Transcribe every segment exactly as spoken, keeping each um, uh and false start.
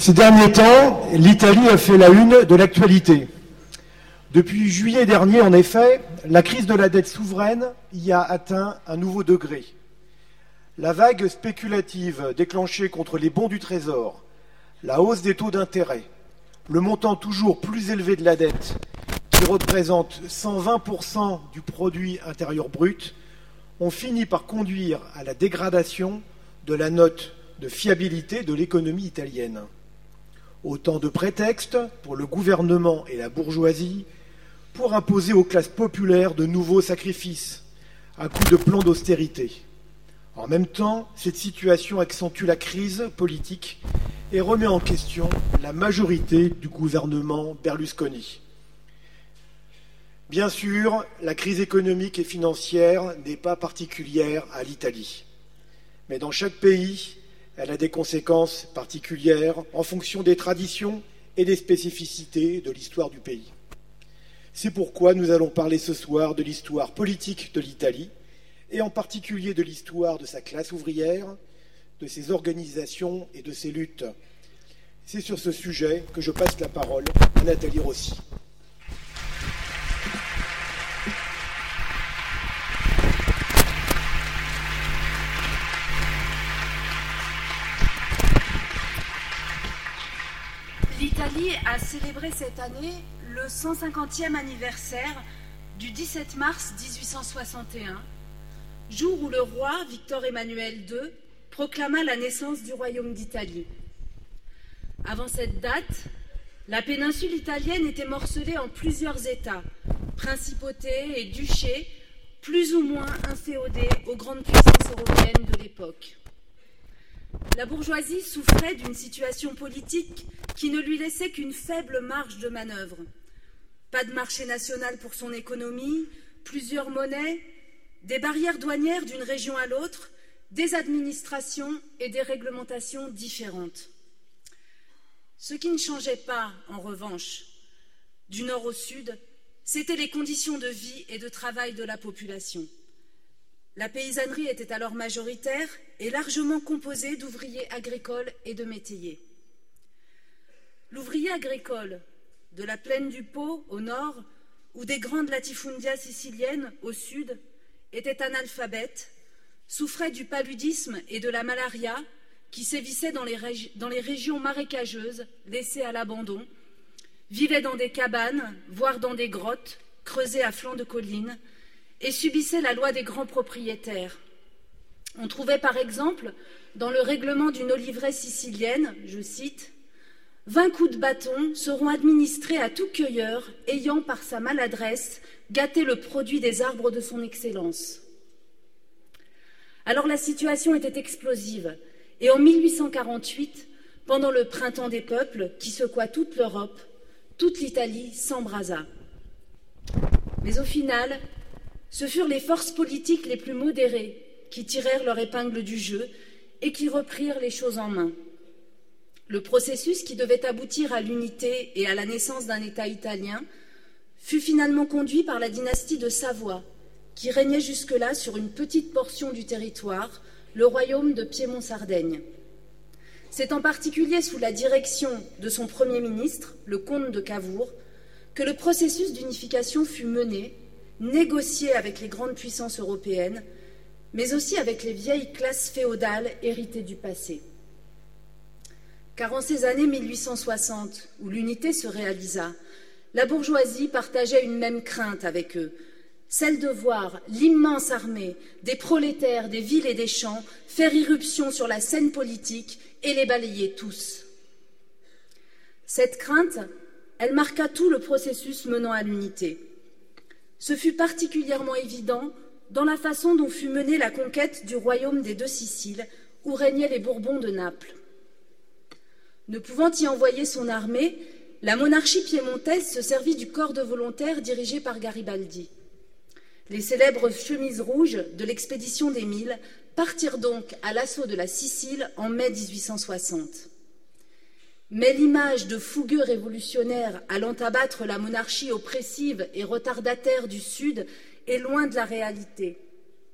Ces derniers temps, l'Italie a fait la une de l'actualité. Depuis juillet dernier, en effet, la crise de la dette souveraine y a atteint un nouveau degré. La vague spéculative déclenchée contre les bons du Trésor, la hausse des taux d'intérêt, le montant toujours plus élevé de la dette, qui représente cent vingt pour cent du produit intérieur brut, ont fini par conduire à la dégradation de la note de fiabilité de l'économie italienne. Autant de prétextes pour le gouvernement et la bourgeoisie pour imposer aux classes populaires de nouveaux sacrifices à coups de plans d'austérité. En même temps, cette situation accentue la crise politique et remet en question la majorité du gouvernement Berlusconi. Bien sûr, la crise économique et financière n'est pas particulière à l'Italie. Mais dans chaque pays, elle a des conséquences particulières en fonction des traditions et des spécificités de l'histoire du pays. C'est pourquoi nous allons parler ce soir de l'histoire politique de l'Italie, et en particulier de l'histoire de sa classe ouvrière, de ses organisations et de ses luttes. C'est sur ce sujet que je passe la parole à Nathalie Rossi. L'Italie a célébré cette année le cent cinquantième anniversaire du dix-sept mars mille huit cent soixante et un, jour où le roi Victor Emmanuel deux proclama la naissance du royaume d'Italie. Avant cette date, la péninsule italienne était morcelée en plusieurs États, principautés et duchés, plus ou moins inféodés aux grandes puissances européennes de l'époque. La bourgeoisie souffrait d'une situation politique qui ne lui laissait qu'une faible marge de manœuvre. Pas de marché national pour son économie, plusieurs monnaies, des barrières douanières d'une région à l'autre, des administrations et des réglementations différentes. Ce qui ne changeait pas, en revanche, du nord au sud, c'étaient les conditions de vie et de travail de la population. La paysannerie était alors majoritaire et largement composée d'ouvriers agricoles et de métayers. L'ouvrier agricole, de la plaine du Pô au nord ou des grandes latifundias siciliennes au sud, était analphabète, souffrait du paludisme et de la malaria qui sévissaient dans les, régi- dans les régions marécageuses laissées à l'abandon, vivait dans des cabanes, voire dans des grottes creusées à flanc de collines, et subissait la loi des grands propriétaires. On trouvait par exemple dans le règlement d'une oliveraie sicilienne, je cite, « Vingt coups de bâton seront administrés à tout cueilleur ayant par sa maladresse gâté le produit des arbres de son excellence. » Alors la situation était explosive, et en mille huit cent quarante-huit, pendant le printemps des peuples qui secoua toute l'Europe, toute l'Italie s'embrasa. Mais au final, ce furent les forces politiques les plus modérées qui tirèrent leur épingle du jeu et qui reprirent les choses en main. Le processus qui devait aboutir à l'unité et à la naissance d'un État italien fut finalement conduit par la dynastie de Savoie, qui régnait jusque-là sur une petite portion du territoire, le royaume de Piémont-Sardaigne. C'est en particulier sous la direction de son Premier ministre, le comte de Cavour, que le processus d'unification fut mené, négocié avec les grandes puissances européennes, mais aussi avec les vieilles classes féodales héritées du passé. Car en ces années mille huit cent soixante, où l'unité se réalisa, la bourgeoisie partageait une même crainte avec eux, celle de voir l'immense armée des prolétaires des villes et des champs faire irruption sur la scène politique et les balayer tous. Cette crainte, elle marqua tout le processus menant à l'unité. Ce fut particulièrement évident dans la façon dont fut menée la conquête du royaume des deux Siciles, où régnaient les Bourbons de Naples. Ne pouvant y envoyer son armée, la monarchie piémontaise se servit du corps de volontaires dirigé par Garibaldi. Les célèbres chemises rouges de l'expédition des Mille partirent donc à l'assaut de la Sicile en mai mille huit cent soixante. Mais l'image de fougueux révolutionnaires allant abattre la monarchie oppressive et retardataire du Sud est loin de la réalité.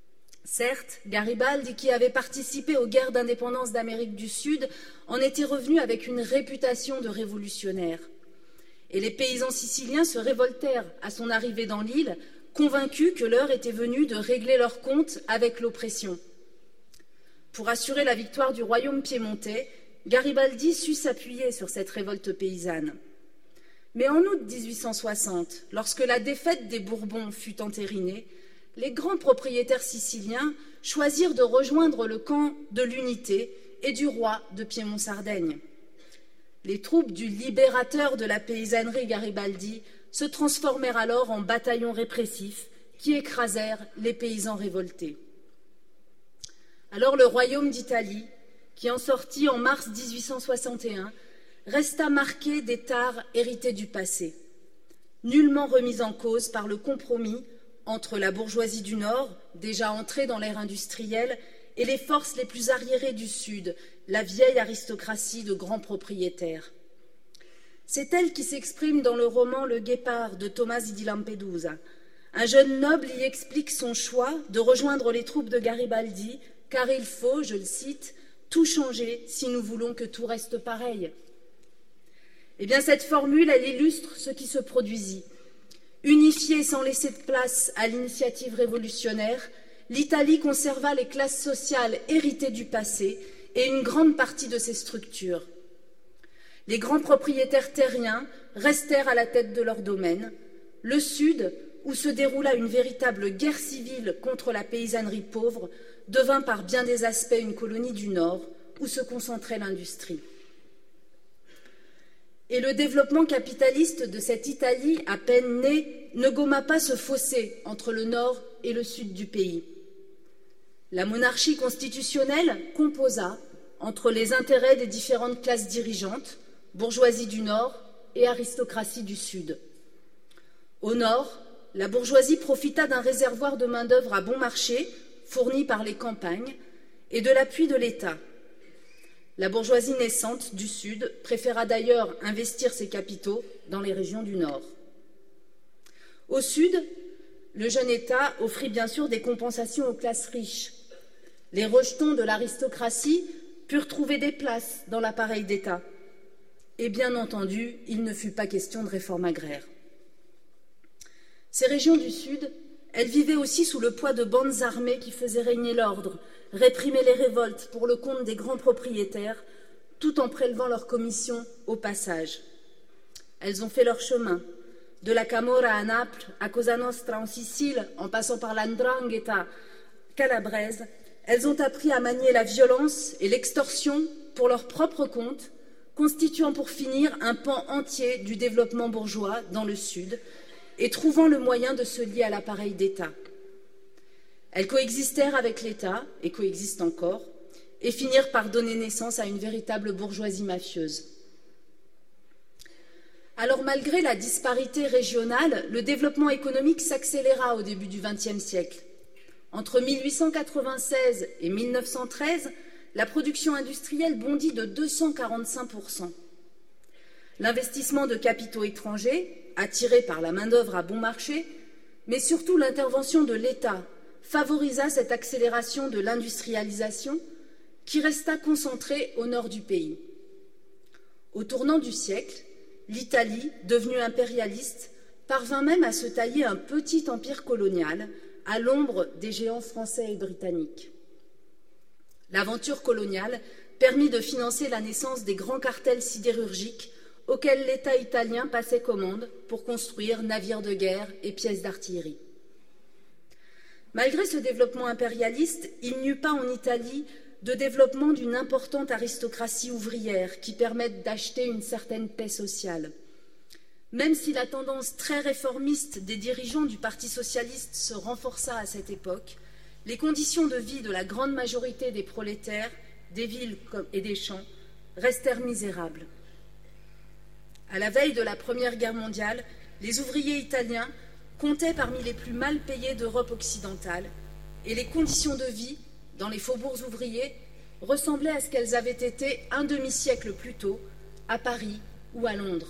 Certes, Garibaldi, qui avait participé aux guerres d'indépendance d'Amérique du Sud, en était revenu avec une réputation de révolutionnaire. Et les paysans siciliens se révoltèrent à son arrivée dans l'île, convaincus que l'heure était venue de régler leurs comptes avec l'oppression. Pour assurer la victoire du royaume piémontais, Garibaldi sut s'appuyer sur cette révolte paysanne. Mais en août mille huit cent soixante, lorsque la défaite des Bourbons fut entérinée, les grands propriétaires siciliens choisirent de rejoindre le camp de l'unité et du roi de Piémont-Sardaigne. Les troupes du libérateur de la paysannerie Garibaldi se transformèrent alors en bataillons répressifs qui écrasèrent les paysans révoltés. Alors le royaume d'Italie, qui en sortit en mars mille huit cent soixante et un, resta marqué des tares héritées du passé, nullement remis en cause par le compromis entre la bourgeoisie du Nord, déjà entrée dans l'ère industrielle, et les forces les plus arriérées du Sud, la vieille aristocratie de grands propriétaires. C'est elle qui s'exprime dans le roman Le Guépard de Tomasi di Lampedusa. Un jeune noble y explique son choix de rejoindre les troupes de Garibaldi, car il faut, je le cite, tout changer si nous voulons que tout reste pareil. Eh bien, cette formule, elle illustre ce qui se produisit. Unifiée sans laisser de place à l'initiative révolutionnaire, l'Italie conserva les classes sociales héritées du passé et une grande partie de ses structures. Les grands propriétaires terriens restèrent à la tête de leur domaine. Le Sud, où se déroula une véritable guerre civile contre la paysannerie pauvre, devint par bien des aspects une colonie du Nord, où se concentrait l'industrie. Et le développement capitaliste de cette Italie à peine née ne gomma pas ce fossé entre le Nord et le Sud du pays. La monarchie constitutionnelle composa entre les intérêts des différentes classes dirigeantes, bourgeoisie du Nord et aristocratie du Sud. Au Nord, la bourgeoisie profita d'un réservoir de main-d'œuvre à bon marché, fourni par les campagnes, et de l'appui de l'État. La bourgeoisie naissante du Sud préféra d'ailleurs investir ses capitaux dans les régions du Nord. Au Sud, le jeune État offrit bien sûr des compensations aux classes riches. Les rejetons de l'aristocratie purent trouver des places dans l'appareil d'État. Et bien entendu, il ne fut pas question de réforme agraire. Ces régions du Sud, elles vivaient aussi sous le poids de bandes armées qui faisaient régner l'ordre, réprimer les révoltes pour le compte des grands propriétaires, tout en prélevant leurs commissions au passage. Elles ont fait leur chemin, de la Camorra à Naples, à Cosa Nostra en Sicile, en passant par l'Andrangheta calabraise. Elles ont appris à manier la violence et l'extorsion pour leur propre compte, constituant pour finir un pan entier du développement bourgeois dans le Sud et trouvant le moyen de se lier à l'appareil d'État. Elles coexistèrent avec l'État, et coexistent encore, et finirent par donner naissance à une véritable bourgeoisie mafieuse. Alors, malgré la disparité régionale, le développement économique s'accéléra au début du vingtième siècle. Entre mille huit cent quatre-vingt-seize et mille neuf cent treize, la production industrielle bondit de deux cent quarante-cinq pour cent. L'investissement de capitaux étrangers, attiré par la main-d'œuvre à bon marché, mais surtout l'intervention de l'État, favorisa cette accélération de l'industrialisation qui resta concentrée au nord du pays. Au tournant du siècle, l'Italie, devenue impérialiste, parvint même à se tailler un petit empire colonial à l'ombre des géants français et britanniques. L'aventure coloniale permit de financer la naissance des grands cartels sidérurgiques auxquels l'État italien passait commande pour construire navires de guerre et pièces d'artillerie. Malgré ce développement impérialiste, il n'y eut pas en Italie de développement d'une importante aristocratie ouvrière qui permette d'acheter une certaine paix sociale. Même si la tendance très réformiste des dirigeants du Parti socialiste se renforça à cette époque, les conditions de vie de la grande majorité des prolétaires, des villes et des champs, restèrent misérables. À la veille de la Première Guerre mondiale, les ouvriers italiens comptaient parmi les plus mal payés d'Europe occidentale, et les conditions de vie dans les faubourgs ouvriers ressemblaient à ce qu'elles avaient été un demi-siècle plus tôt à Paris ou à Londres.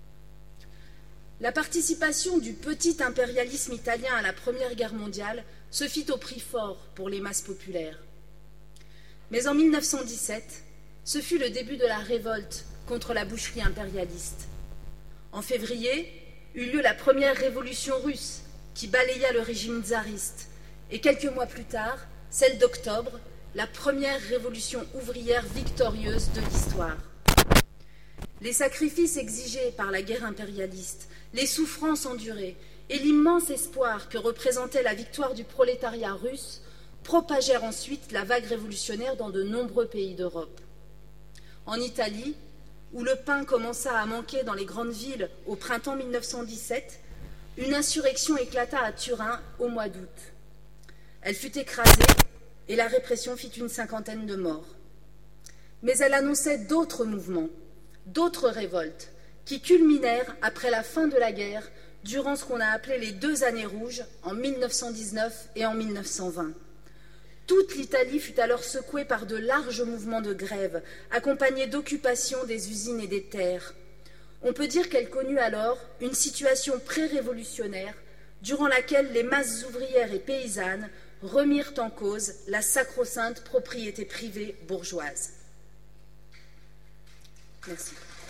La participation du petit impérialisme italien à la Première Guerre mondiale se fit au prix fort pour les masses populaires. Mais en mille neuf cent dix-sept, ce fut le début de la révolte contre la boucherie impérialiste. En février, eut lieu la première révolution russe qui balaya le régime tsariste, et quelques mois plus tard, celle d'octobre, la première révolution ouvrière victorieuse de l'histoire. Les sacrifices exigés par la guerre impérialiste, les souffrances endurées et l'immense espoir que représentait la victoire du prolétariat russe propagèrent ensuite la vague révolutionnaire dans de nombreux pays d'Europe. En Italie, où le pain commença à manquer dans les grandes villes au printemps mille neuf cent dix-sept, une insurrection éclata à Turin au mois d'août. Elle fut écrasée et la répression fit une cinquantaine de morts. Mais elle annonçait d'autres mouvements, d'autres révoltes, qui culminèrent après la fin de la guerre durant ce qu'on a appelé les deux années rouges en mille neuf cent dix-neuf et en mille neuf cent vingt. Toute l'Italie fut alors secouée par de larges mouvements de grève, accompagnés d'occupation des usines et des terres. On peut dire qu'elle connut alors une situation pré-révolutionnaire durant laquelle les masses ouvrières et paysannes remirent en cause la sacro-sainte propriété privée bourgeoise. Merci.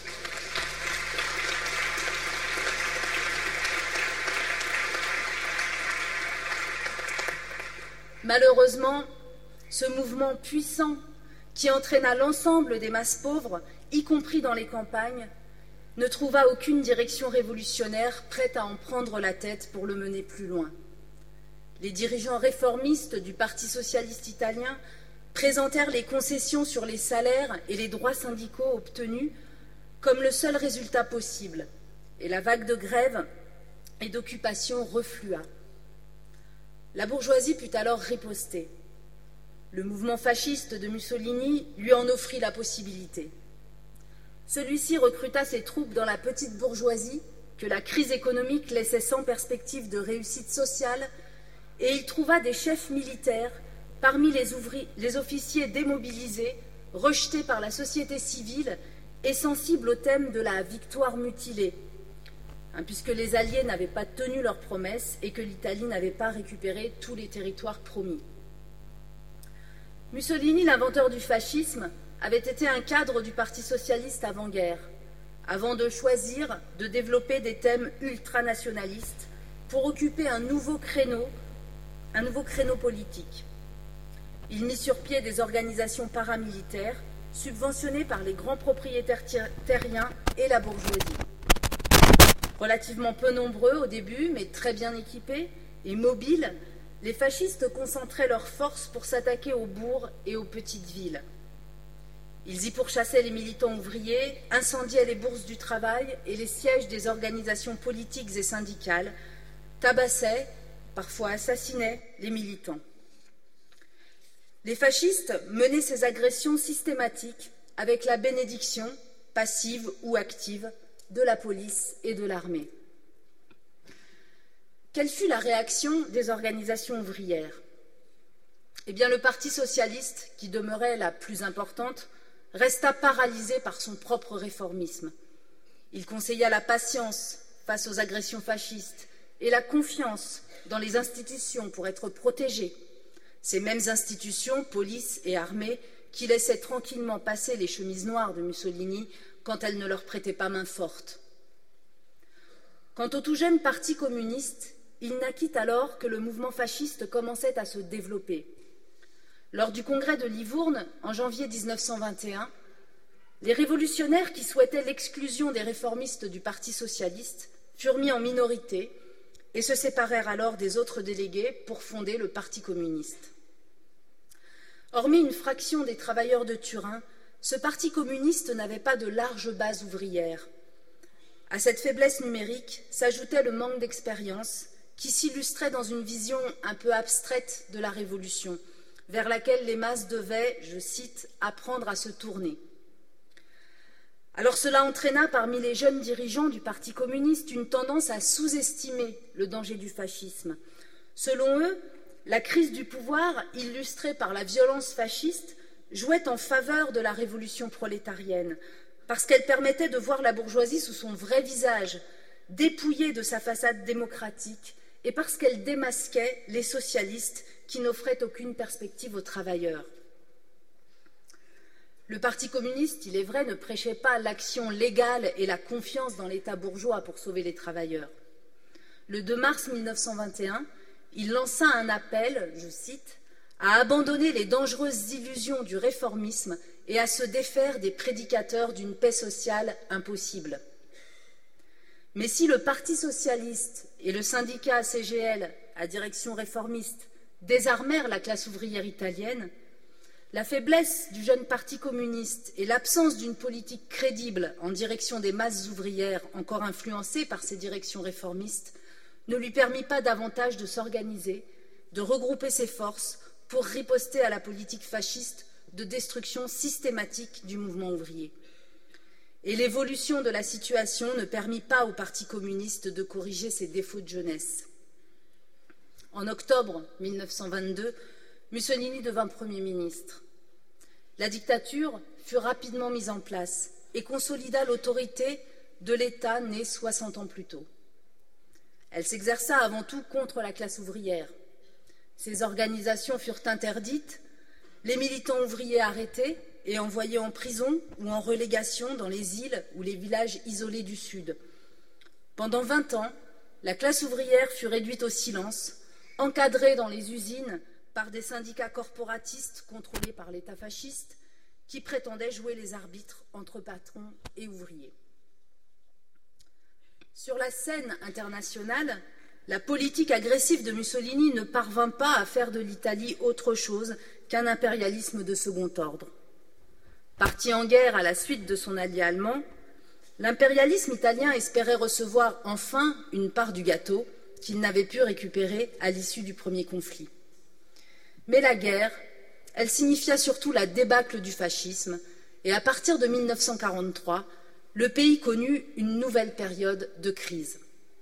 Malheureusement, ce mouvement puissant qui entraîna l'ensemble des masses pauvres, y compris dans les campagnes, ne trouva aucune direction révolutionnaire prête à en prendre la tête pour le mener plus loin. Les dirigeants réformistes du Parti socialiste italien présentèrent les concessions sur les salaires et les droits syndicaux obtenus comme le seul résultat possible, et la vague de grève et d'occupation reflua. La bourgeoisie put alors riposter. Le mouvement fasciste de Mussolini lui en offrit la possibilité. Celui-ci recruta ses troupes dans la petite bourgeoisie que la crise économique laissait sans perspective de réussite sociale, et il trouva des chefs militaires parmi les, ouvri- les officiers démobilisés, rejetés par la société civile et sensibles au thème de la victoire mutilée, hein, puisque les Alliés n'avaient pas tenu leurs promesses et que l'Italie n'avait pas récupéré tous les territoires promis. Mussolini, l'inventeur du fascisme, avait été un cadre du Parti socialiste avant-guerre, avant de choisir de développer des thèmes ultranationalistes pour occuper un nouveau créneau, un nouveau créneau politique. Il mit sur pied des organisations paramilitaires subventionnées par les grands propriétaires terriens et la bourgeoisie. Relativement peu nombreux au début, mais très bien équipés et mobiles, les fascistes concentraient leurs forces pour s'attaquer aux bourgs et aux petites villes. Ils y pourchassaient les militants ouvriers, incendiaient les bourses du travail et les sièges des organisations politiques et syndicales, tabassaient, parfois assassinaient les militants. Les fascistes menaient ces agressions systématiques avec la bénédiction, passive ou active, de la police et de l'armée. Quelle fut la réaction des organisations ouvrières? Eh bien, le Parti socialiste, qui demeurait la plus importante, resta paralysé par son propre réformisme. Il conseilla la patience face aux agressions fascistes et la confiance dans les institutions pour être protégé. Ces mêmes institutions, police et armée, qui laissaient tranquillement passer les chemises noires de Mussolini quand elles ne leur prêtaient pas main forte. Quant au tout jeune Parti communiste, il naquit alors que le mouvement fasciste commençait à se développer. Lors du congrès de Livourne, en janvier mille neuf cent vingt et un, les révolutionnaires qui souhaitaient l'exclusion des réformistes du Parti socialiste furent mis en minorité et se séparèrent alors des autres délégués pour fonder le Parti communiste. Hormis une fraction des travailleurs de Turin, ce Parti communiste n'avait pas de large base ouvrière. À cette faiblesse numérique s'ajoutait le manque d'expérience qui s'illustrait dans une vision un peu abstraite de la Révolution, vers laquelle les masses devaient, je cite, « apprendre à se tourner ». Alors cela entraîna parmi les jeunes dirigeants du Parti communiste une tendance à sous-estimer le danger du fascisme. Selon eux, la crise du pouvoir, illustrée par la violence fasciste, jouait en faveur de la révolution prolétarienne, parce qu'elle permettait de voir la bourgeoisie sous son vrai visage, dépouillée de sa façade démocratique et parce qu'elle démasquait les socialistes qui n'offraient aucune perspective aux travailleurs. Le Parti communiste, il est vrai, ne prêchait pas l'action légale et la confiance dans l'État bourgeois pour sauver les travailleurs. Le deux mars mille neuf cent vingt et un, il lança un appel, je cite, « à abandonner les dangereuses illusions du réformisme et à se défaire des prédicateurs d'une paix sociale impossible ». Mais si le Parti socialiste et le syndicat C G L, à direction réformiste, désarmèrent la classe ouvrière italienne, la faiblesse du jeune Parti communiste et l'absence d'une politique crédible en direction des masses ouvrières encore influencées par ces directions réformistes ne lui permit pas davantage de s'organiser, de regrouper ses forces pour riposter à la politique fasciste de destruction systématique du mouvement ouvrier. Et l'évolution de la situation ne permit pas au Parti communiste de corriger ses défauts de jeunesse. En octobre mille neuf cent vingt-deux, Mussolini devint Premier ministre. La dictature fut rapidement mise en place et consolida l'autorité de l'État né soixante ans plus tôt. Elle s'exerça avant tout contre la classe ouvrière. Ses organisations furent interdites, les militants ouvriers arrêtés et envoyés en prison ou en relégation dans les îles ou les villages isolés du Sud. Pendant vingt ans, la classe ouvrière fut réduite au silence, encadrée dans les usines par des syndicats corporatistes contrôlés par l'État fasciste qui prétendaient jouer les arbitres entre patrons et ouvriers. Sur la scène internationale, la politique agressive de Mussolini ne parvint pas à faire de l'Italie autre chose qu'un impérialisme de second ordre. Parti en guerre à la suite de son allié allemand, l'impérialisme italien espérait recevoir enfin une part du gâteau qu'il n'avait pu récupérer à l'issue du premier conflit. Mais la guerre, elle signifia surtout la débâcle du fascisme, et à partir de mille neuf cent quarante-trois, le pays connut une nouvelle période de crise.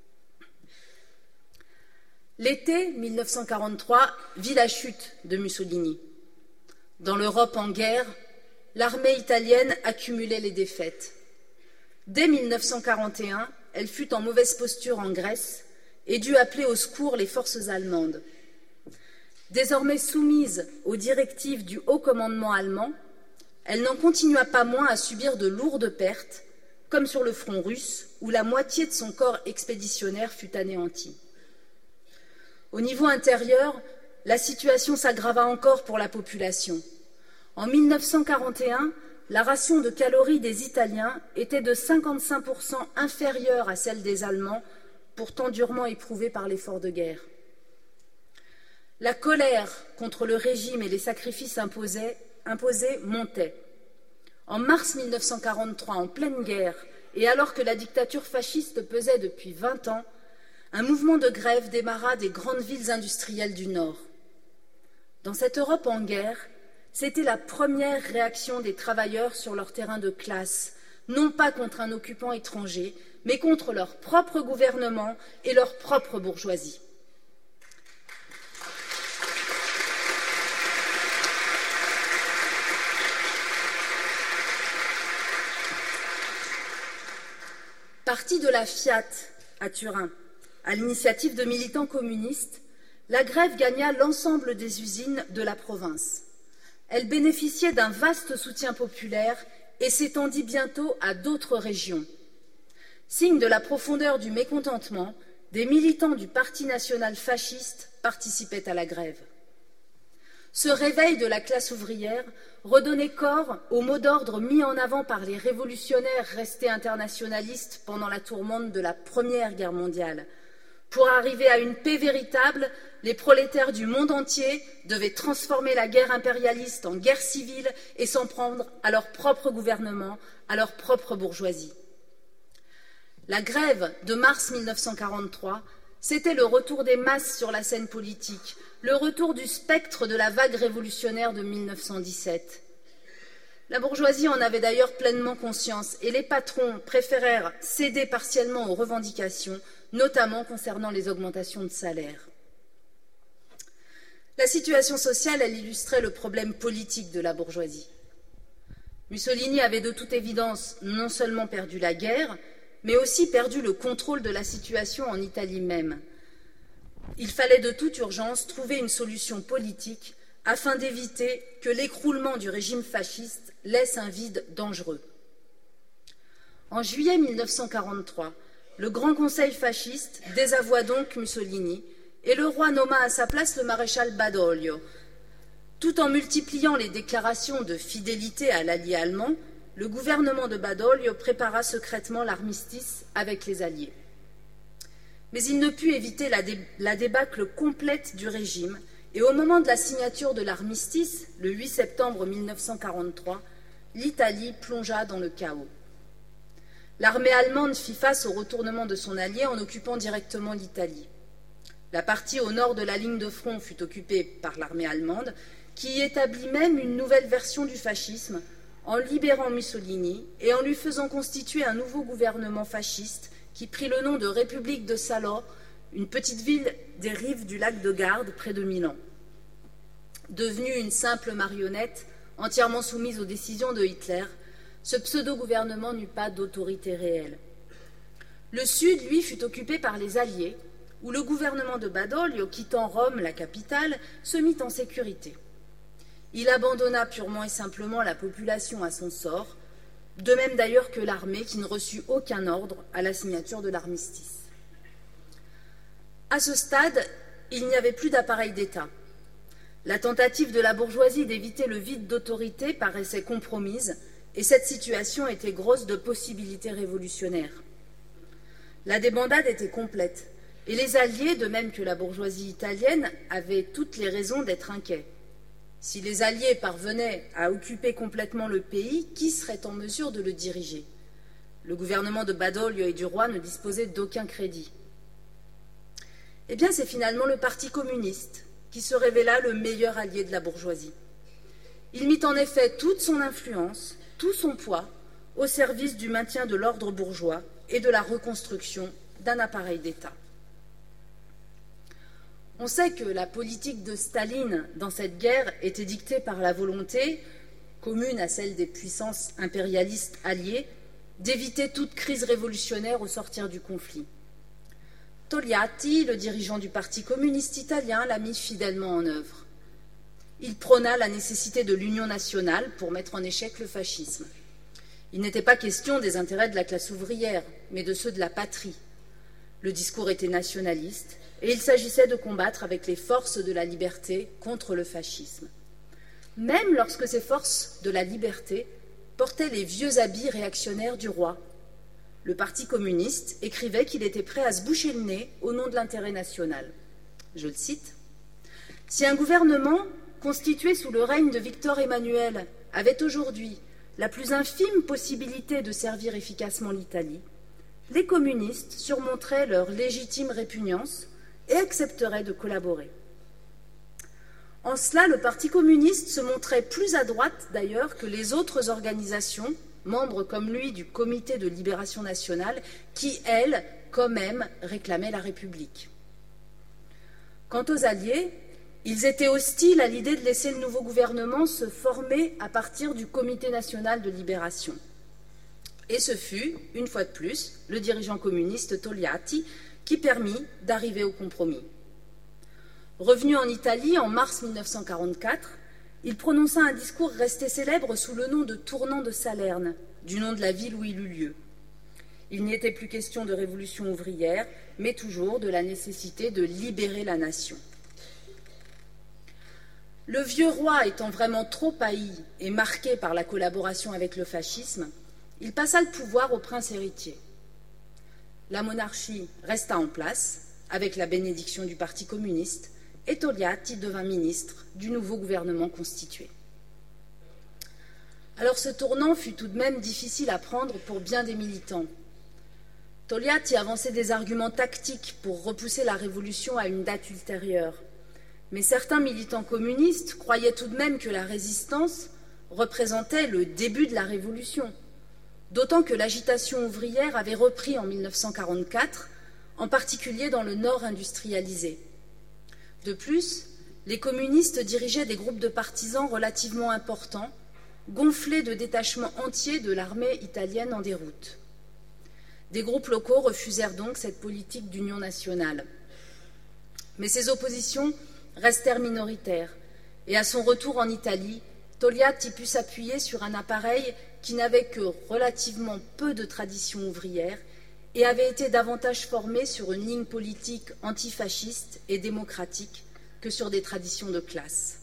L'été mille neuf cent quarante-trois vit la chute de Mussolini. Dans l'Europe en guerre, l'armée italienne accumulait les défaites. Dès mille neuf cent quarante et un, elle fut en mauvaise posture en Grèce et dut appeler au secours les forces allemandes. Désormais soumise aux directives du haut commandement allemand, elle n'en continua pas moins à subir de lourdes pertes, comme sur le front russe, où la moitié de son corps expéditionnaire fut anéanti. Au niveau intérieur, la situation s'aggrava encore pour la population. En mille neuf cent quarante et un, la ration de calories des Italiens était de cinquante-cinq pour cent inférieure à celle des Allemands, pourtant durement éprouvés par l'effort de guerre. La colère contre le régime et les sacrifices imposés, imposés montait. En mars mille neuf cent quarante-trois, en pleine guerre, et alors que la dictature fasciste pesait depuis vingt ans, un mouvement de grève démarra des grandes villes industrielles du Nord. Dans cette Europe en guerre, c'était la première réaction des travailleurs sur leur terrain de classe, non pas contre un occupant étranger, mais contre leur propre gouvernement et leur propre bourgeoisie. Partie de la Fiat à Turin, à l'initiative de militants communistes, la grève gagna l'ensemble des usines de la province. Elle bénéficiait d'un vaste soutien populaire et s'étendit bientôt à d'autres régions. Signe de la profondeur du mécontentement, des militants du Parti national fasciste participaient à la grève. Ce réveil de la classe ouvrière redonnait corps au mot d'ordre mis en avant par les révolutionnaires restés internationalistes pendant la tourmente de la Première Guerre mondiale. Pour arriver à une paix véritable, les prolétaires du monde entier devaient transformer la guerre impérialiste en guerre civile et s'en prendre à leur propre gouvernement, à leur propre bourgeoisie. La grève de mars mille neuf cent quarante-trois, c'était le retour des masses sur la scène politique, le retour du spectre de la vague révolutionnaire de mille neuf cent dix-sept. La bourgeoisie en avait d'ailleurs pleinement conscience et les patrons préférèrent céder partiellement aux revendications, notamment concernant les augmentations de salaire. La situation sociale, elle illustrait le problème politique de la bourgeoisie. Mussolini avait de toute évidence non seulement perdu la guerre, mais aussi perdu le contrôle de la situation en Italie même. Il fallait de toute urgence trouver une solution politique afin d'éviter que l'écroulement du régime fasciste laisse un vide dangereux. En juillet mille neuf cent quarante-trois, le Grand Conseil fasciste désavoua donc Mussolini et le roi nomma à sa place le maréchal Badoglio. Tout en multipliant les déclarations de fidélité à l'allié allemand, le gouvernement de Badoglio prépara secrètement l'armistice avec les Alliés. Mais il ne put éviter la, dé la débâcle complète du régime, et au moment de la signature de l'armistice, le huit septembre mille neuf cent quarante-trois, l'Italie plongea dans le chaos. L'armée allemande fit face au retournement de son allié en occupant directement l'Italie. La partie au nord de la ligne de front fut occupée par l'armée allemande, qui y établit même une nouvelle version du fascisme, en libérant Mussolini et en lui faisant constituer un nouveau gouvernement fasciste qui prit le nom de République de Salò, une petite ville des rives du lac de Garde, près de Milan. Devenue une simple marionnette, entièrement soumise aux décisions de Hitler, ce pseudo-gouvernement n'eut pas d'autorité réelle. Le Sud, lui, fut occupé par les Alliés, où le gouvernement de Badoglio, quittant Rome, la capitale, se mit en sécurité. Il abandonna purement et simplement la population à son sort, de même d'ailleurs que l'armée qui ne reçut aucun ordre à la signature de l'armistice. À ce stade, il n'y avait plus d'appareil d'État. La tentative de la bourgeoisie d'éviter le vide d'autorité paraissait compromise, et cette situation était grosse de possibilités révolutionnaires. La débandade était complète, et les Alliés, de même que la bourgeoisie italienne, avaient toutes les raisons d'être inquiets. Si les Alliés parvenaient à occuper complètement le pays, qui serait en mesure de le diriger? Le gouvernement de Badoglio et du roi ne disposait d'aucun crédit. Eh bien, c'est finalement le Parti communiste qui se révéla le meilleur allié de la bourgeoisie. Il mit en effet toute son influence, tout son poids, au service du maintien de l'ordre bourgeois et de la reconstruction d'un appareil d'État. On sait que la politique de Staline dans cette guerre était dictée par la volonté, commune à celle des puissances impérialistes alliées, d'éviter toute crise révolutionnaire au sortir du conflit. Togliatti, le dirigeant du Parti communiste italien, l'a mis fidèlement en œuvre. Il prôna la nécessité de l'union nationale pour mettre en échec le fascisme. Il n'était pas question des intérêts de la classe ouvrière, mais de ceux de la patrie. Le discours était nationaliste, et il s'agissait de combattre avec les forces de la liberté contre le fascisme. Même lorsque ces forces de la liberté portaient les vieux habits réactionnaires du roi, le Parti communiste écrivait qu'il était prêt à se boucher le nez au nom de l'intérêt national. Je le cite. « Si un gouvernement constitué sous le règne de Victor Emmanuel avait aujourd'hui la plus infime possibilité de servir efficacement l'Italie, les communistes surmonteraient leur légitime répugnance et accepteraient de collaborer. » En cela, le Parti communiste se montrait plus à droite d'ailleurs que les autres organisations, membres comme lui du Comité de libération nationale, qui, elles, quand même, réclamaient la République. Quant aux Alliés, ils étaient hostiles à l'idée de laisser le nouveau gouvernement se former à partir du Comité national de libération. Et ce fut, une fois de plus, le dirigeant communiste Togliatti qui permit d'arriver au compromis. Revenu en Italie en mars mille neuf cent quarante-quatre, il prononça un discours resté célèbre sous le nom de tournant de Salerne, du nom de la ville où il eut lieu. Il n'y était plus question de révolution ouvrière, mais toujours de la nécessité de libérer la nation. Le vieux roi étant vraiment trop haï et marqué par la collaboration avec le fascisme, il passa le pouvoir au prince héritier. La monarchie resta en place, avec la bénédiction du Parti communiste, et Togliatti devint ministre du nouveau gouvernement constitué. Alors ce tournant fut tout de même difficile à prendre pour bien des militants. Togliatti avançait des arguments tactiques pour repousser la révolution à une date ultérieure. Mais certains militants communistes croyaient tout de même que la résistance représentait le début de la révolution, d'autant que l'agitation ouvrière avait repris en mille neuf cent quarante-quatre, en particulier dans le nord industrialisé. De plus, les communistes dirigeaient des groupes de partisans relativement importants, gonflés de détachements entiers de l'armée italienne en déroute. Des groupes locaux refusèrent donc cette politique d'union nationale. Mais ces oppositions restèrent minoritaires, et à son retour en Italie, Togliatti put s'appuyer sur un appareil qui n'avait que relativement peu de tradition ouvrière et avait été davantage formé sur une ligne politique antifasciste et démocratique que sur des traditions de classe.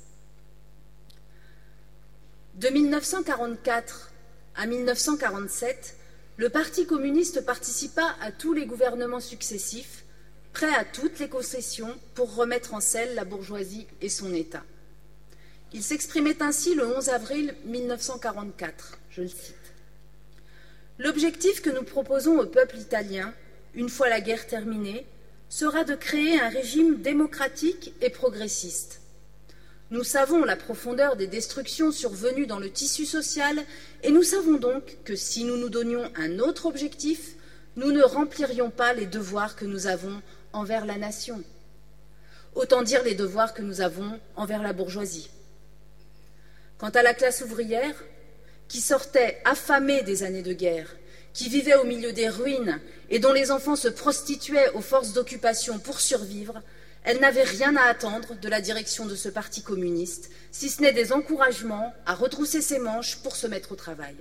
De mille neuf cent quarante-quatre à mille neuf cent quarante-sept, le Parti communiste participa à tous les gouvernements successifs, prêt à toutes les concessions pour remettre en selle la bourgeoisie et son État. Il s'exprimait ainsi le onze avril mille neuf cent quarante-quatre, je le cite. « L'objectif que nous proposons au peuple italien, une fois la guerre terminée, sera de créer un régime démocratique et progressiste. Nous savons la profondeur des destructions survenues dans le tissu social et nous savons donc que si nous nous donnions un autre objectif, nous ne remplirions pas les devoirs que nous avons envers la nation. Autant dire les devoirs que nous avons envers la bourgeoisie. Quant à la classe ouvrière, qui sortait affamée des années de guerre, qui vivait au milieu des ruines et dont les enfants se prostituaient aux forces d'occupation pour survivre, elle n'avait rien à attendre de la direction de ce parti communiste, si ce n'est des encouragements à retrousser ses manches pour se mettre au travail.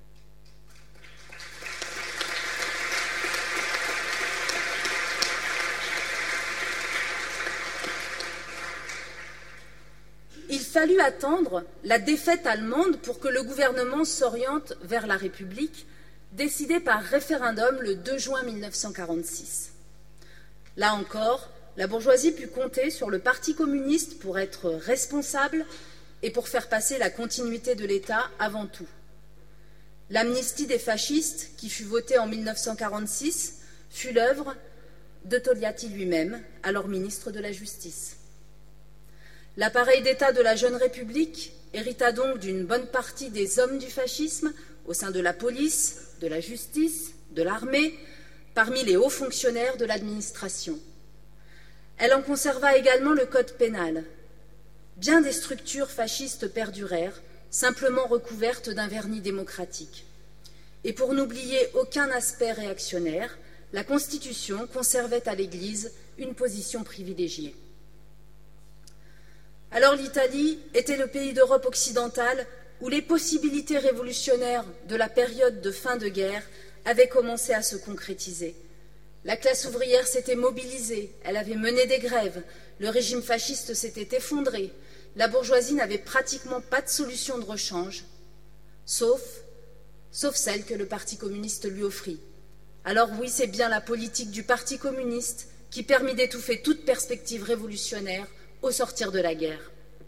Il fallut attendre la défaite allemande pour que le gouvernement s'oriente vers la République, décidée par référendum le deux juin mille neuf cent quarante-six. Là encore, la bourgeoisie put compter sur le Parti communiste pour être responsable et pour faire passer la continuité de l'État avant tout. L'amnistie des fascistes, qui fut votée en mille neuf cent quarante-six, fut l'œuvre de Togliatti lui-même, alors ministre de la Justice. L'appareil d'État de la jeune République hérita donc d'une bonne partie des hommes du fascisme au sein de la police, de la justice, de l'armée, parmi les hauts fonctionnaires de l'administration. Elle en conserva également le code pénal. Bien des structures fascistes perdurèrent, simplement recouvertes d'un vernis démocratique. Et pour n'oublier aucun aspect réactionnaire, la Constitution conservait à l'Église une position privilégiée. Alors l'Italie était le pays d'Europe occidentale où les possibilités révolutionnaires de la période de fin de guerre avaient commencé à se concrétiser. La classe ouvrière s'était mobilisée, elle avait mené des grèves, le régime fasciste s'était effondré, la bourgeoisie n'avait pratiquement pas de solution de rechange, sauf, sauf celle que le Parti communiste lui offrit. Alors oui, c'est bien la politique du Parti communiste qui permit d'étouffer toute perspective révolutionnaire au sortir de la guerre.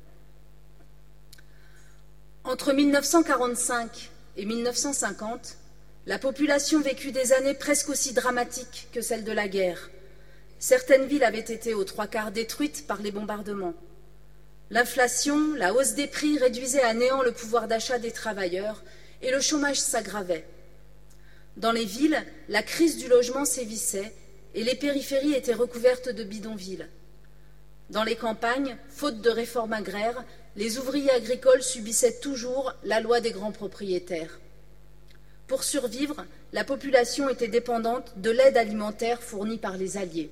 Entre mille neuf cent quarante-cinq et mille neuf cent cinquante, la population vécut des années presque aussi dramatiques que celles de la guerre. Certaines villes avaient été aux trois quarts détruites par les bombardements. L'inflation, la hausse des prix réduisaient à néant le pouvoir d'achat des travailleurs et le chômage s'aggravait. Dans les villes, la crise du logement sévissait et les périphéries étaient recouvertes de bidonvilles. Dans les campagnes, faute de réforme agraire, les ouvriers agricoles subissaient toujours la loi des grands propriétaires. Pour survivre, la population était dépendante de l'aide alimentaire fournie par les Alliés.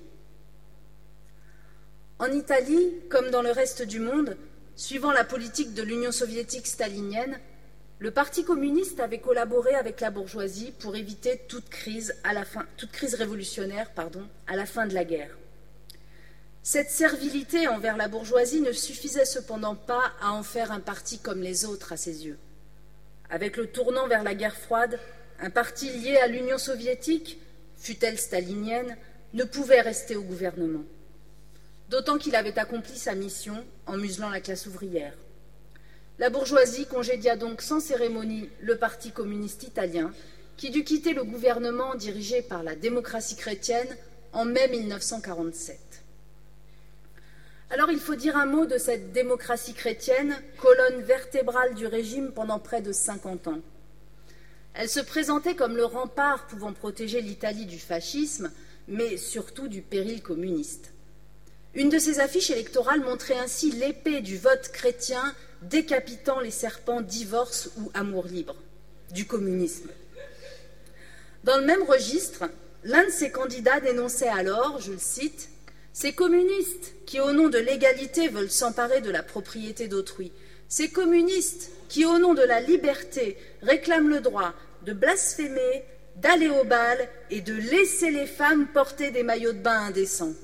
En Italie, comme dans le reste du monde, suivant la politique de l'Union soviétique stalinienne, le Parti communiste avait collaboré avec la bourgeoisie pour éviter toute crise, à la fin, toute crise révolutionnaire pardon, à la fin de la guerre. Cette servilité envers la bourgeoisie ne suffisait cependant pas à en faire un parti comme les autres à ses yeux. Avec le tournant vers la guerre froide, un parti lié à l'Union soviétique, fût-elle stalinienne, ne pouvait rester au gouvernement. D'autant qu'il avait accompli sa mission en muselant la classe ouvrière. La bourgeoisie congédia donc sans cérémonie le Parti communiste italien, qui dut quitter le gouvernement dirigé par la démocratie chrétienne en mai mille neuf cent quarante-sept. Alors il faut dire un mot de cette démocratie chrétienne, colonne vertébrale du régime pendant près de cinquante ans. Elle se présentait comme le rempart pouvant protéger l'Italie du fascisme, mais surtout du péril communiste. Une de ses affiches électorales montrait ainsi l'épée du vote chrétien décapitant les serpents divorce ou amour libre du communisme. Dans le même registre, l'un de ses candidats dénonçait alors, je le cite, « Ces communistes qui, au nom de l'égalité, veulent s'emparer de la propriété d'autrui. Ces communistes qui, au nom de la liberté, réclament le droit de blasphémer, d'aller au bal et de laisser les femmes porter des maillots de bain indécents.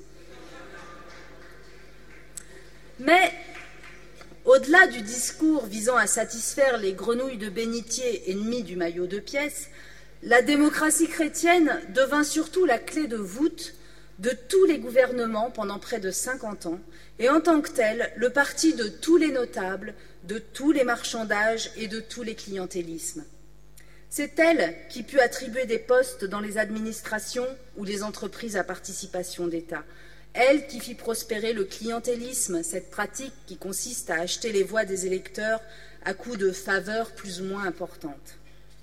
Mais, au-delà du discours visant à satisfaire les grenouilles de bénitier ennemies du maillot de pièces, la démocratie chrétienne devint surtout la clé de voûte de tous les gouvernements pendant près de cinquante ans, et en tant que tel, le parti de tous les notables, de tous les marchandages et de tous les clientélismes. C'est elle qui put attribuer des postes dans les administrations ou les entreprises à participation d'État. Elle qui fit prospérer le clientélisme, cette pratique qui consiste à acheter les voix des électeurs à coups de faveurs plus ou moins importantes.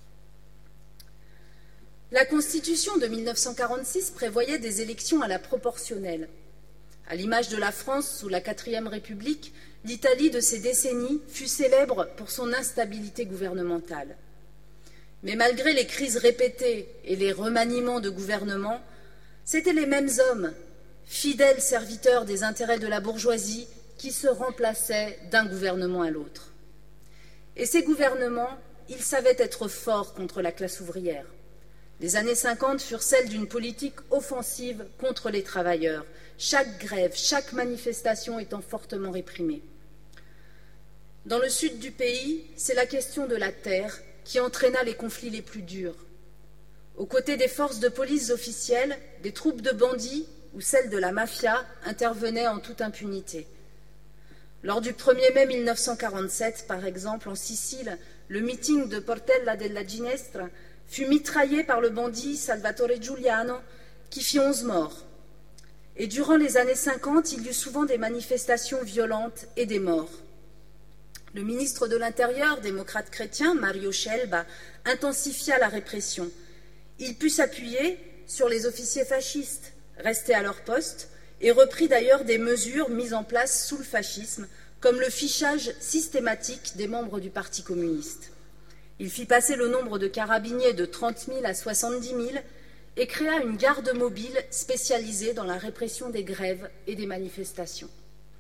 La Constitution de mille neuf cent quarante-six prévoyait des élections à la proportionnelle. À l'image de la France sous la quatrième République, l'Italie de ces décennies fut célèbre pour son instabilité gouvernementale. Mais malgré les crises répétées et les remaniements de gouvernement, c'étaient les mêmes hommes, fidèles serviteurs des intérêts de la bourgeoisie, qui se remplaçaient d'un gouvernement à l'autre. Et ces gouvernements, ils savaient être forts contre la classe ouvrière. Les années cinquante furent celles d'une politique offensive contre les travailleurs, chaque grève, chaque manifestation étant fortement réprimée. Dans le sud du pays, c'est la question de la terre qui entraîna les conflits les plus durs. Aux côtés des forces de police officielles, des troupes de bandits ou celles de la mafia intervenaient en toute impunité. Lors du premier mai mille neuf cent quarante-sept, par exemple, en Sicile, le meeting de Portella della Ginestra fut mitraillé par le bandit Salvatore Giuliano, qui fit onze morts. Et durant les années cinquante, il y eut souvent des manifestations violentes et des morts. Le ministre de l'Intérieur, démocrate chrétien, Mario Scelba, intensifia la répression. Il put s'appuyer sur les officiers fascistes, restés à leur poste, et reprit d'ailleurs des mesures mises en place sous le fascisme, comme le fichage systématique des membres du Parti communiste. Il fit passer le nombre de carabiniers de trente mille à soixante-dix mille et créa une garde mobile spécialisée dans la répression des grèves et des manifestations.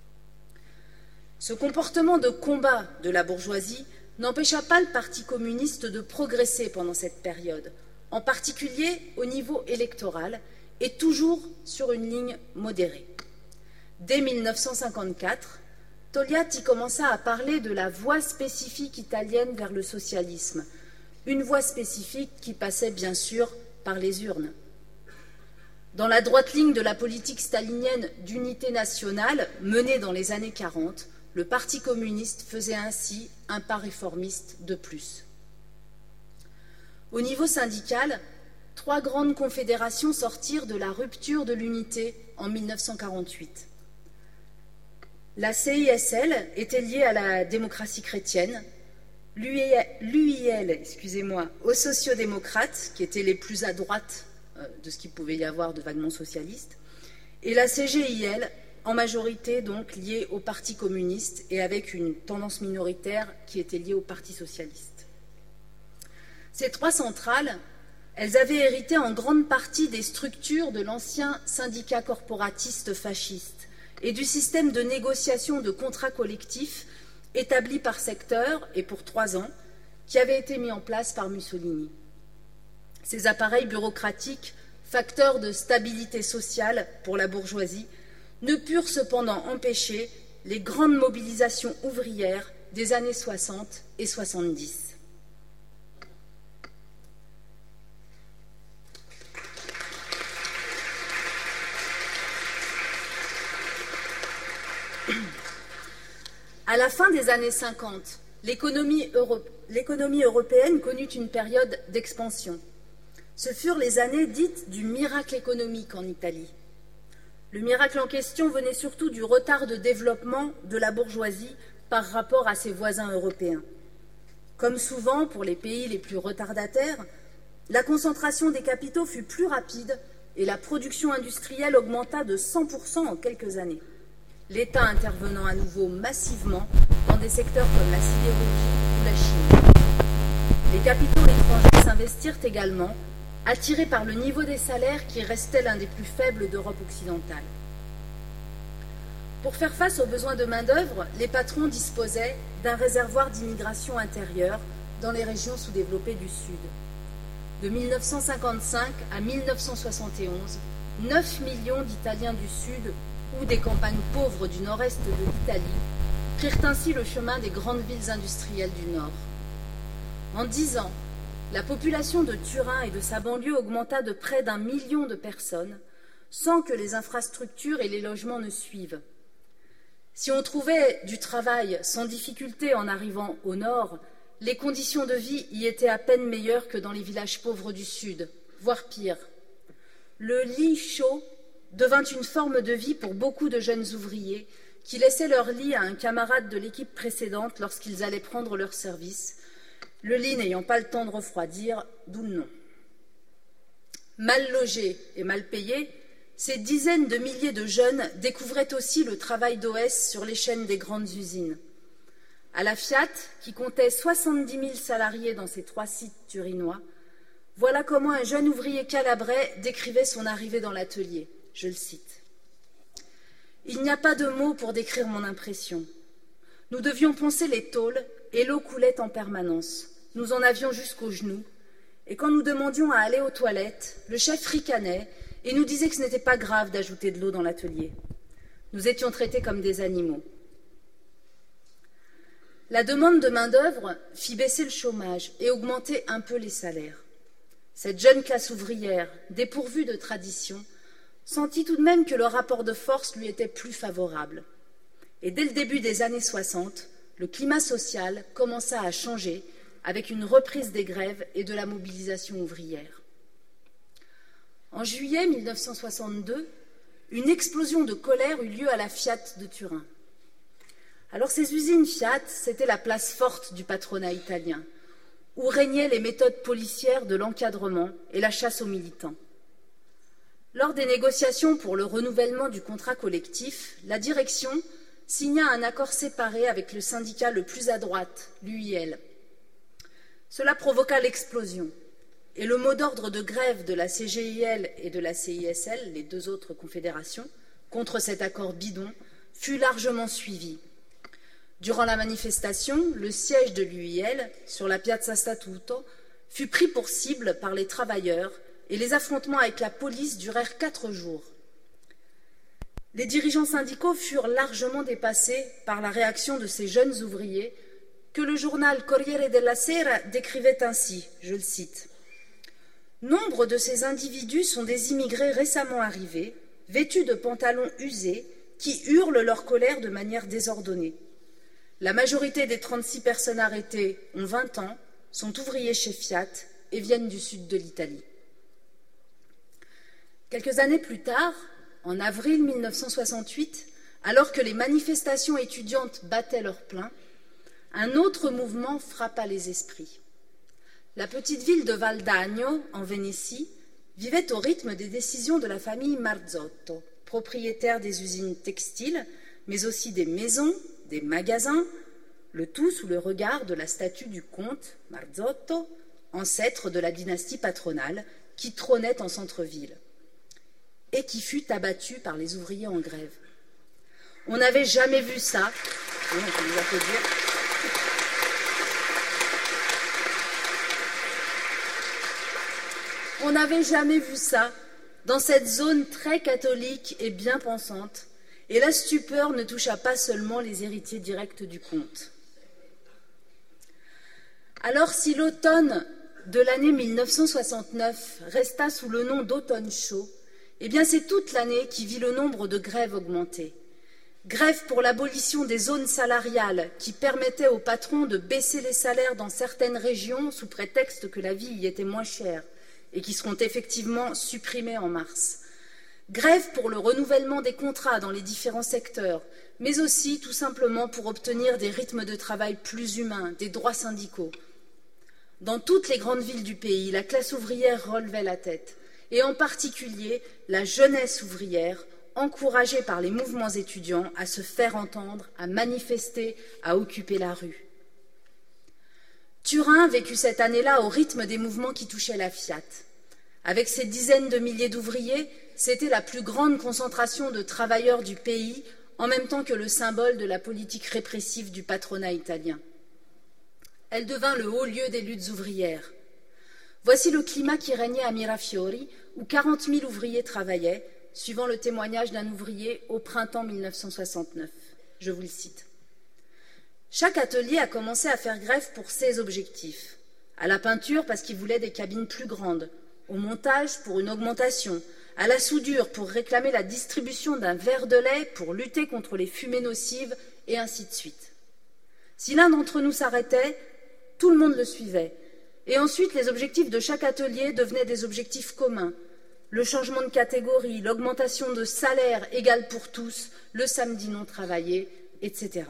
Ce comportement de combat de la bourgeoisie n'empêcha pas le Parti communiste de progresser pendant cette période, en particulier au niveau électoral et toujours sur une ligne modérée. Dès mille neuf cent cinquante-quatre, Togliatti commença à parler de la voie spécifique italienne vers le socialisme, une voie spécifique qui passait bien sûr par les urnes. Dans la droite ligne de la politique stalinienne d'unité nationale menée dans les années quarante, le Parti communiste faisait ainsi un pas réformiste de plus. Au niveau syndical, trois grandes confédérations sortirent de la rupture de l'unité en mille neuf cent quarante-huit. La C I S L était liée à la démocratie chrétienne, l'U I L, excusez-moi, aux sociodémocrates, qui étaient les plus à droite de ce qu'il pouvait y avoir de vaguement socialistes, et la C G I L, en majorité donc liée au Parti communiste et avec une tendance minoritaire qui était liée au Parti socialiste. Ces trois centrales, elles avaient hérité en grande partie des structures de l'ancien syndicat corporatiste fasciste et du système de négociation de contrats collectifs établi par secteur et pour trois ans, qui avait été mis en place par Mussolini. Ces appareils bureaucratiques, facteurs de stabilité sociale pour la bourgeoisie, ne purent cependant empêcher les grandes mobilisations ouvrières des années soixante et soixante-dix. À la fin des années cinquante, l'économie euro... l'économie européenne connut une période d'expansion. Ce furent les années dites du miracle économique en Italie. Le miracle en question venait surtout du retard de développement de la bourgeoisie par rapport à ses voisins européens. Comme souvent pour les pays les plus retardataires, la concentration des capitaux fut plus rapide et la production industrielle augmenta de cent pour cent en quelques années, l'État intervenant à nouveau massivement dans des secteurs comme la sidérurgie ou la chimie. Les capitaux étrangers s'investirent également, attirés par le niveau des salaires qui restait l'un des plus faibles d'Europe occidentale. Pour faire face aux besoins de main-d'œuvre, les patrons disposaient d'un réservoir d'immigration intérieure dans les régions sous-développées du Sud. De mille neuf cent cinquante-cinq à mille neuf cent soixante et onze, neuf millions d'Italiens du Sud ou des campagnes pauvres du nord-est de l'Italie prirent ainsi le chemin des grandes villes industrielles du Nord. En dix ans, la population de Turin et de sa banlieue augmenta de près d'un million de personnes, sans que les infrastructures et les logements ne suivent. Si on trouvait du travail sans difficulté en arrivant au Nord, les conditions de vie y étaient à peine meilleures que dans les villages pauvres du Sud, voire pire. Le lit chaud devint une forme de vie pour beaucoup de jeunes ouvriers qui laissaient leur lit à un camarade de l'équipe précédente lorsqu'ils allaient prendre leur service, le lit n'ayant pas le temps de refroidir, d'où le nom. Mal logés et mal payés, ces dizaines de milliers de jeunes découvraient aussi le travail d'O S sur les chaînes des grandes usines. À la Fiat, qui comptait soixante-dix mille salariés dans ses trois sites turinois, voilà comment un jeune ouvrier calabrais décrivait son arrivée dans l'atelier. Je le cite. « Il n'y a pas de mots pour décrire mon impression. Nous devions poncer les tôles et l'eau coulait en permanence. Nous en avions jusqu'aux genoux. Et quand nous demandions à aller aux toilettes, le chef ricanait et nous disait que ce n'était pas grave d'ajouter de l'eau dans l'atelier. Nous étions traités comme des animaux. La demande de main-d'œuvre fit baisser le chômage et augmenter un peu les salaires. Cette jeune classe ouvrière, dépourvue de tradition, sentit tout de même que le rapport de force lui était plus favorable. Et dès le début des années soixante, le climat social commença à changer avec une reprise des grèves et de la mobilisation ouvrière. En juillet mille neuf cent soixante-deux, une explosion de colère eut lieu à la Fiat de Turin. Alors ces usines Fiat, c'était la place forte du patronat italien, où régnaient les méthodes policières de l'encadrement et la chasse aux militants. Lors des négociations pour le renouvellement du contrat collectif, la direction signa un accord séparé avec le syndicat le plus à droite, l'U I L. Cela provoqua l'explosion, et le mot d'ordre de grève de la C G I L et de la C I S L, les deux autres confédérations, contre cet accord bidon, fut largement suivi. Durant la manifestation, le siège de l'U I L, sur la Piazza Statuto, fut pris pour cible par les travailleurs et les affrontements avec la police durèrent quatre jours. Les dirigeants syndicaux furent largement dépassés par la réaction de ces jeunes ouvriers que le journal Corriere della Sera décrivait ainsi, je le cite. « Nombre de ces individus sont des immigrés récemment arrivés, vêtus de pantalons usés, qui hurlent leur colère de manière désordonnée. La majorité des trente-six personnes arrêtées ont vingt ans, sont ouvriers chez Fiat et viennent du sud de l'Italie. » Quelques années plus tard, en avril mille neuf cent soixante-huit, alors que les manifestations étudiantes battaient leur plein, un autre mouvement frappa les esprits. La petite ville de Valdagno, en Vénétie, vivait au rythme des décisions de la famille Marzotto, propriétaire des usines textiles, mais aussi des maisons, des magasins, le tout sous le regard de la statue du comte Marzotto, ancêtre de la dynastie patronale, qui trônait en centre-ville, et qui fut abattu par les ouvriers en grève. On n'avait jamais vu ça. Oui, on peut nous applaudir. On n'avait jamais vu ça dans cette zone très catholique et bien pensante, et la stupeur ne toucha pas seulement les héritiers directs du comte. Alors, si l'automne de l'année mille neuf cent soixante-neuf resta sous le nom d'automne chaud, eh bien c'est toute l'année qui vit le nombre de grèves augmenter. Grève pour l'abolition des zones salariales qui permettaient aux patrons de baisser les salaires dans certaines régions sous prétexte que la vie y était moins chère et qui seront effectivement supprimées en mars. Grève pour le renouvellement des contrats dans les différents secteurs, mais aussi tout simplement pour obtenir des rythmes de travail plus humains, des droits syndicaux. Dans toutes les grandes villes du pays, la classe ouvrière relevait la tête, et en particulier la jeunesse ouvrière, encouragée par les mouvements étudiants à se faire entendre, à manifester, à occuper la rue. Turin vécut cette année-là au rythme des mouvements qui touchaient la Fiat. Avec ses dizaines de milliers d'ouvriers, c'était la plus grande concentration de travailleurs du pays en même temps que le symbole de la politique répressive du patronat italien. Elle devint le haut lieu des luttes ouvrières. Voici le climat qui régnait à Mirafiori, où quarante mille ouvriers travaillaient, suivant le témoignage d'un ouvrier au printemps mille neuf cent soixante-neuf. Je vous le cite. Chaque atelier a commencé à faire grève pour ses objectifs. À la peinture parce qu'il voulait des cabines plus grandes, au montage pour une augmentation, à la soudure pour réclamer la distribution d'un verre de lait pour lutter contre les fumées nocives, et ainsi de suite. Si l'un d'entre nous s'arrêtait, tout le monde le suivait. Et ensuite, les objectifs de chaque atelier devenaient des objectifs communs. Le changement de catégorie, l'augmentation de salaire égale pour tous, le samedi non travaillé, et cetera.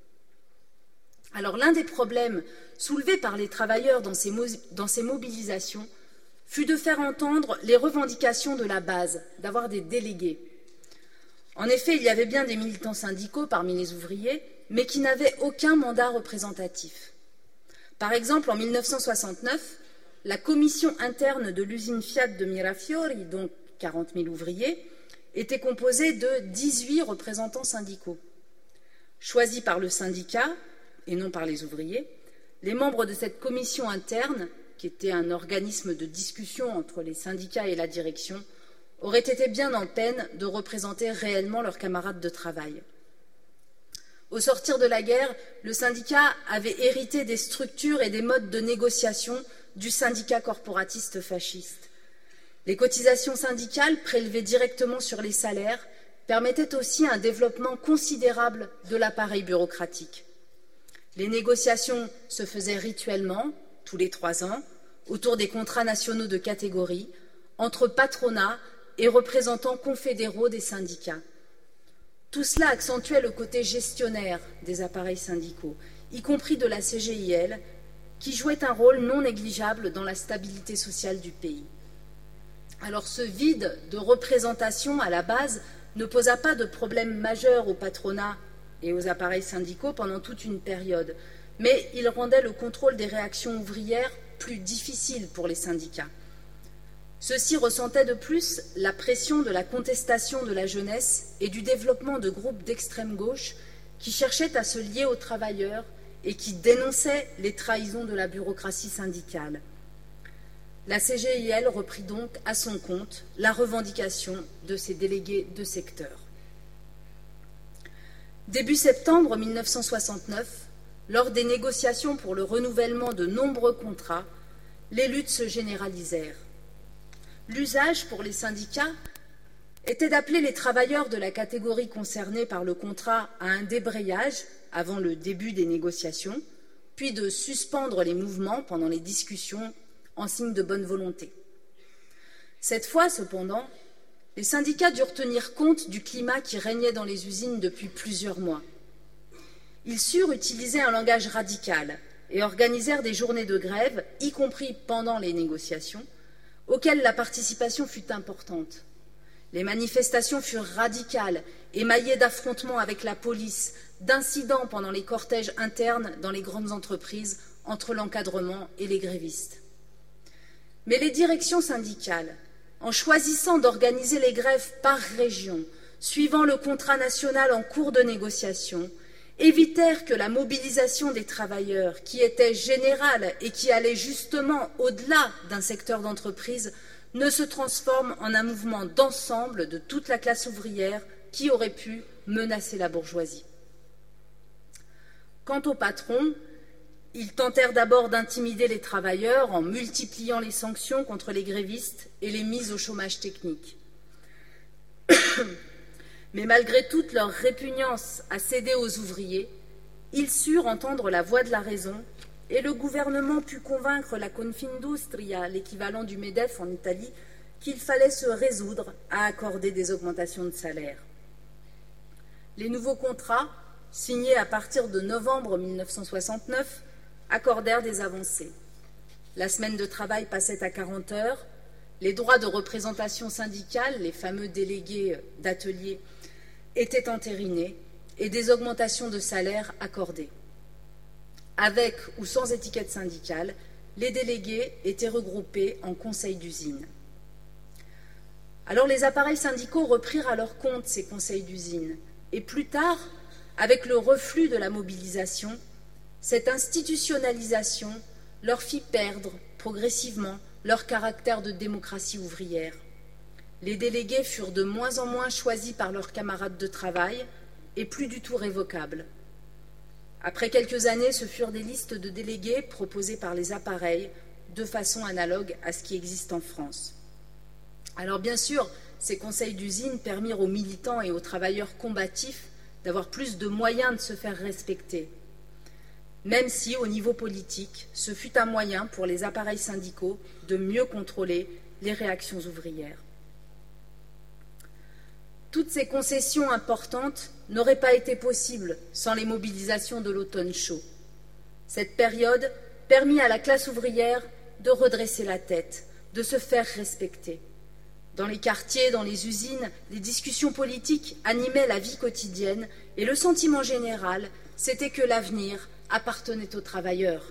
Alors l'un des problèmes soulevés par les travailleurs dans ces, dans ces mobilisations fut de faire entendre les revendications de la base, d'avoir des délégués. En effet, il y avait bien des militants syndicaux parmi les ouvriers, mais qui n'avaient aucun mandat représentatif. Par exemple, en mille neuf cent soixante-neuf, la commission interne de l'usine Fiat de Mirafiori, donc quarante mille ouvriers, était composée de dix-huit représentants syndicaux. Choisis par le syndicat, et non par les ouvriers, les membres de cette commission interne, qui était un organisme de discussion entre les syndicats et la direction, auraient été bien en peine de représenter réellement leurs camarades de travail. Au sortir de la guerre, le syndicat avait hérité des structures et des modes de négociation du syndicat corporatiste fasciste. Les cotisations syndicales prélevées directement sur les salaires permettaient aussi un développement considérable de l'appareil bureaucratique. Les négociations se faisaient rituellement, tous les trois ans, autour des contrats nationaux de catégorie, entre patronat et représentants confédéraux des syndicats. Tout cela accentuait le côté gestionnaire des appareils syndicaux, y compris de la C G I L, qui jouait un rôle non négligeable dans la stabilité sociale du pays. Alors ce vide de représentation à la base ne posa pas de problème majeur au patronat et aux appareils syndicaux pendant toute une période, mais il rendait le contrôle des réactions ouvrières plus difficile pour les syndicats. Ceux-ci ressentaient de plus la pression de la contestation de la jeunesse et du développement de groupes d'extrême gauche qui cherchaient à se lier aux travailleurs et qui dénonçaient les trahisons de la bureaucratie syndicale. La C G I L reprit donc à son compte la revendication de ses délégués de secteur. Début septembre mille neuf cent soixante-neuf, lors des négociations pour le renouvellement de nombreux contrats, les luttes se généralisèrent. L'usage pour les syndicats était d'appeler les travailleurs de la catégorie concernée par le contrat à un débrayage avant le début des négociations, puis de suspendre les mouvements pendant les discussions en signe de bonne volonté. Cette fois, cependant, les syndicats durent tenir compte du climat qui régnait dans les usines depuis plusieurs mois. Ils surent utiliser un langage radical et organisèrent des journées de grève, y compris pendant les négociations, auxquelles la participation fut importante. Les manifestations furent radicales, émaillées d'affrontements avec la police, d'incidents pendant les cortèges internes dans les grandes entreprises entre l'encadrement et les grévistes. Mais les directions syndicales, en choisissant d'organiser les grèves par région, suivant le contrat national en cours de négociation, évitèrent que la mobilisation des travailleurs, qui était générale et qui allait justement au-delà d'un secteur d'entreprise, ne se transforme en un mouvement d'ensemble de toute la classe ouvrière qui aurait pu menacer la bourgeoisie. Quant aux patrons, ils tentèrent d'abord d'intimider les travailleurs en multipliant les sanctions contre les grévistes et les mises au chômage technique. Mais malgré toute leur répugnance à céder aux ouvriers, ils surent entendre la voix de la raison et le gouvernement put convaincre la Confindustria, l'équivalent du MEDEF en Italie, qu'il fallait se résoudre à accorder des augmentations de salaire. Les nouveaux contrats, signés à partir de novembre mille neuf cent soixante-neuf, accordèrent des avancées. La semaine de travail passait à quarante heures, les droits de représentation syndicale, les fameux délégués d'atelier, étaient entérinés et des augmentations de salaire accordées. Avec ou sans étiquette syndicale, les délégués étaient regroupés en conseils d'usine. Alors les appareils syndicaux reprirent à leur compte ces conseils d'usine et plus tard, avec le reflux de la mobilisation, cette institutionnalisation leur fit perdre progressivement leur caractère de démocratie ouvrière. Les délégués furent de moins en moins choisis par leurs camarades de travail et plus du tout révocables. Après quelques années, ce furent des listes de délégués proposées par les appareils de façon analogue à ce qui existe en France. Alors bien sûr, ces conseils d'usine permirent aux militants et aux travailleurs combatifs d'avoir plus de moyens de se faire respecter, même si, au niveau politique, ce fut un moyen pour les appareils syndicaux de mieux contrôler les réactions ouvrières. Toutes ces concessions importantes n'auraient pas été possibles sans les mobilisations de l'automne chaud. Cette période permit à la classe ouvrière de redresser la tête, de se faire respecter. Dans les quartiers, dans les usines, les discussions politiques animaient la vie quotidienne et le sentiment général, c'était que l'avenir appartenait aux travailleurs.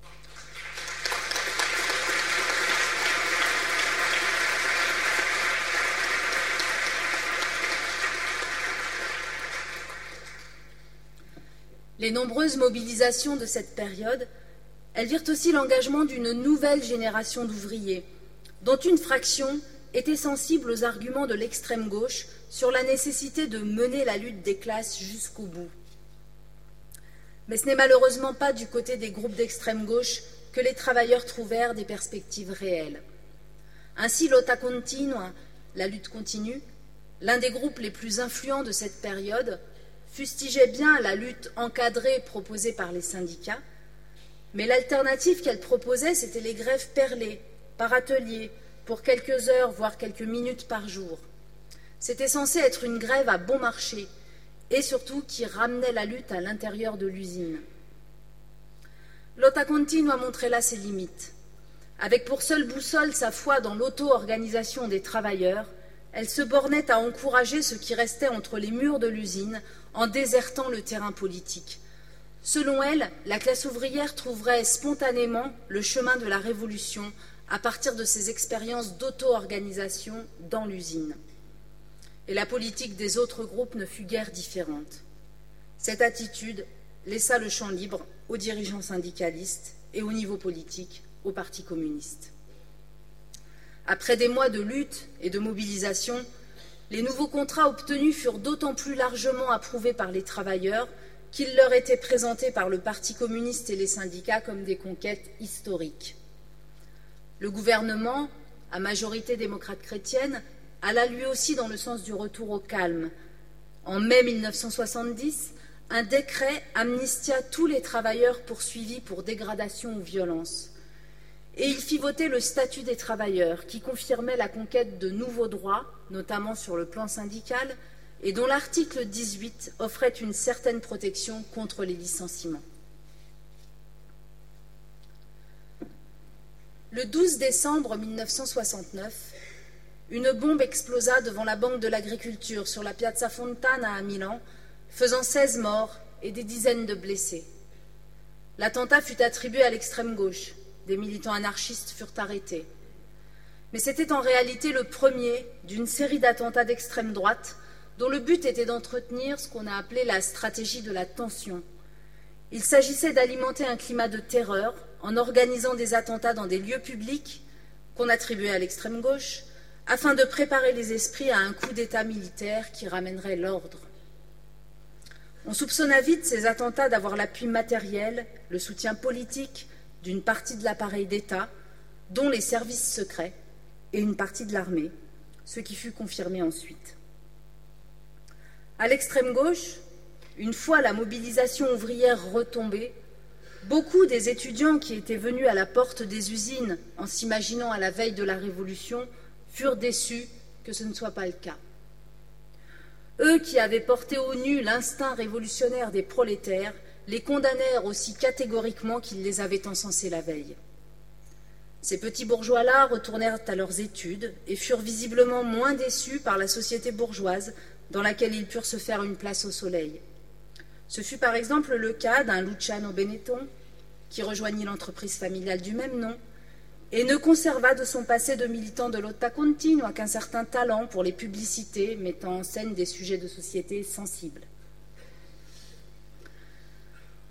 Les nombreuses mobilisations de cette période, elles virent aussi l'engagement d'une nouvelle génération d'ouvriers, dont une fraction était sensible aux arguments de l'extrême gauche sur la nécessité de mener la lutte des classes jusqu'au bout. Mais ce n'est malheureusement pas du côté des groupes d'extrême gauche que les travailleurs trouvèrent des perspectives réelles. Ainsi, Lotta Continua, la lutte continue, l'un des groupes les plus influents de cette période, fustigeait bien la lutte encadrée proposée par les syndicats, mais l'alternative qu'elle proposait, c'était les grèves perlées, par atelier, pour quelques heures, voire quelques minutes par jour. C'était censé être une grève à bon marché, et surtout qui ramenait la lutte à l'intérieur de l'usine. Lotta Continua montrait là ses limites. Avec pour seule boussole sa foi dans l'auto-organisation des travailleurs, elle se bornait à encourager ce qui restait entre les murs de l'usine en désertant le terrain politique. Selon elle, la classe ouvrière trouverait spontanément le chemin de la révolution à partir de ses expériences d'auto-organisation dans l'usine. Et la politique des autres groupes ne fut guère différente. Cette attitude laissa le champ libre aux dirigeants syndicalistes et au niveau politique, au Parti communiste. Après des mois de lutte et de mobilisation, les nouveaux contrats obtenus furent d'autant plus largement approuvés par les travailleurs qu'ils leur étaient présentés par le Parti communiste et les syndicats comme des conquêtes historiques. Le gouvernement, à majorité démocrate chrétienne, alla lui aussi dans le sens du retour au calme. En mai mille neuf cent soixante-dix, un décret amnistia tous les travailleurs poursuivis pour dégradation ou violence. Et il fit voter le statut des travailleurs, qui confirmait la conquête de nouveaux droits, notamment sur le plan syndical, et dont l'article dix-huit offrait une certaine protection contre les licenciements. Le douze décembre mille neuf cent soixante-neuf, une bombe explosa devant la Banque de l'Agriculture sur la Piazza Fontana à Milan, faisant seize morts et des dizaines de blessés. L'attentat fut attribué à l'extrême gauche. Des militants anarchistes furent arrêtés. Mais c'était en réalité le premier d'une série d'attentats d'extrême droite dont le but était d'entretenir ce qu'on a appelé la stratégie de la tension. Il s'agissait d'alimenter un climat de terreur en organisant des attentats dans des lieux publics qu'on attribuait à l'extrême gauche, afin de préparer les esprits à un coup d'État militaire qui ramènerait l'ordre. On soupçonna vite ces attentats d'avoir l'appui matériel, le soutien politique d'une partie de l'appareil d'État, dont les services secrets, et une partie de l'armée, ce qui fut confirmé ensuite. À l'extrême gauche, une fois la mobilisation ouvrière retombée, beaucoup des étudiants qui étaient venus à la porte des usines en s'imaginant à la veille de la Révolution furent déçus que ce ne soit pas le cas. Eux qui avaient porté au nu l'instinct révolutionnaire des prolétaires les condamnèrent aussi catégoriquement qu'ils les avaient encensés la veille. Ces petits bourgeois-là retournèrent à leurs études et furent visiblement moins déçus par la société bourgeoise dans laquelle ils purent se faire une place au soleil. Ce fut par exemple le cas d'un Luciano Benetton, qui rejoignit l'entreprise familiale du même nom, et ne conserva de son passé de militant de Lotta Continua qu'un certain talent pour les publicités mettant en scène des sujets de société sensibles.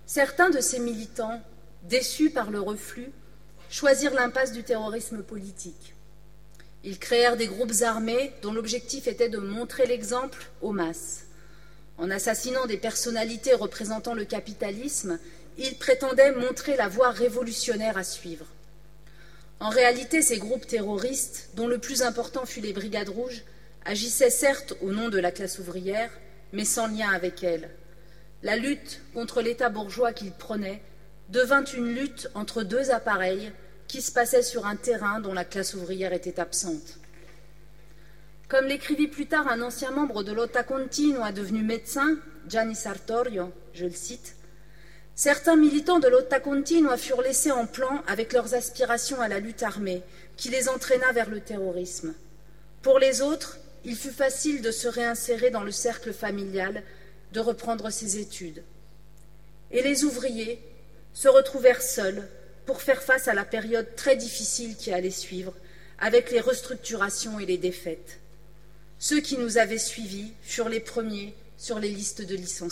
Certains de ces militants, déçus par le reflux, choisirent l'impasse du terrorisme politique. Ils créèrent des groupes armés dont l'objectif était de montrer l'exemple aux masses. En assassinant des personnalités représentant le capitalisme, ils prétendaient montrer la voie révolutionnaire à suivre. En réalité, ces groupes terroristes, dont le plus important fut les Brigades Rouges, agissaient certes au nom de la classe ouvrière, mais sans lien avec elle. La lutte contre l'État bourgeois qu'ils prenaient devint une lutte entre deux appareils qui se passaient sur un terrain dont la classe ouvrière était absente. Comme l'écrivit plus tard un ancien membre de Lotta Continua devenu médecin, Gianni Sartorio, je le cite, « Certains militants de Lotta Continua furent laissés en plan avec leurs aspirations à la lutte armée, qui les entraîna vers le terrorisme. Pour les autres, il fut facile de se réinsérer dans le cercle familial, de reprendre ses études. Et les ouvriers se retrouvèrent seuls pour faire face à la période très difficile qui allait suivre, avec les restructurations et les défaites. Ceux qui nous avaient suivis furent les premiers sur les listes de licenciés. »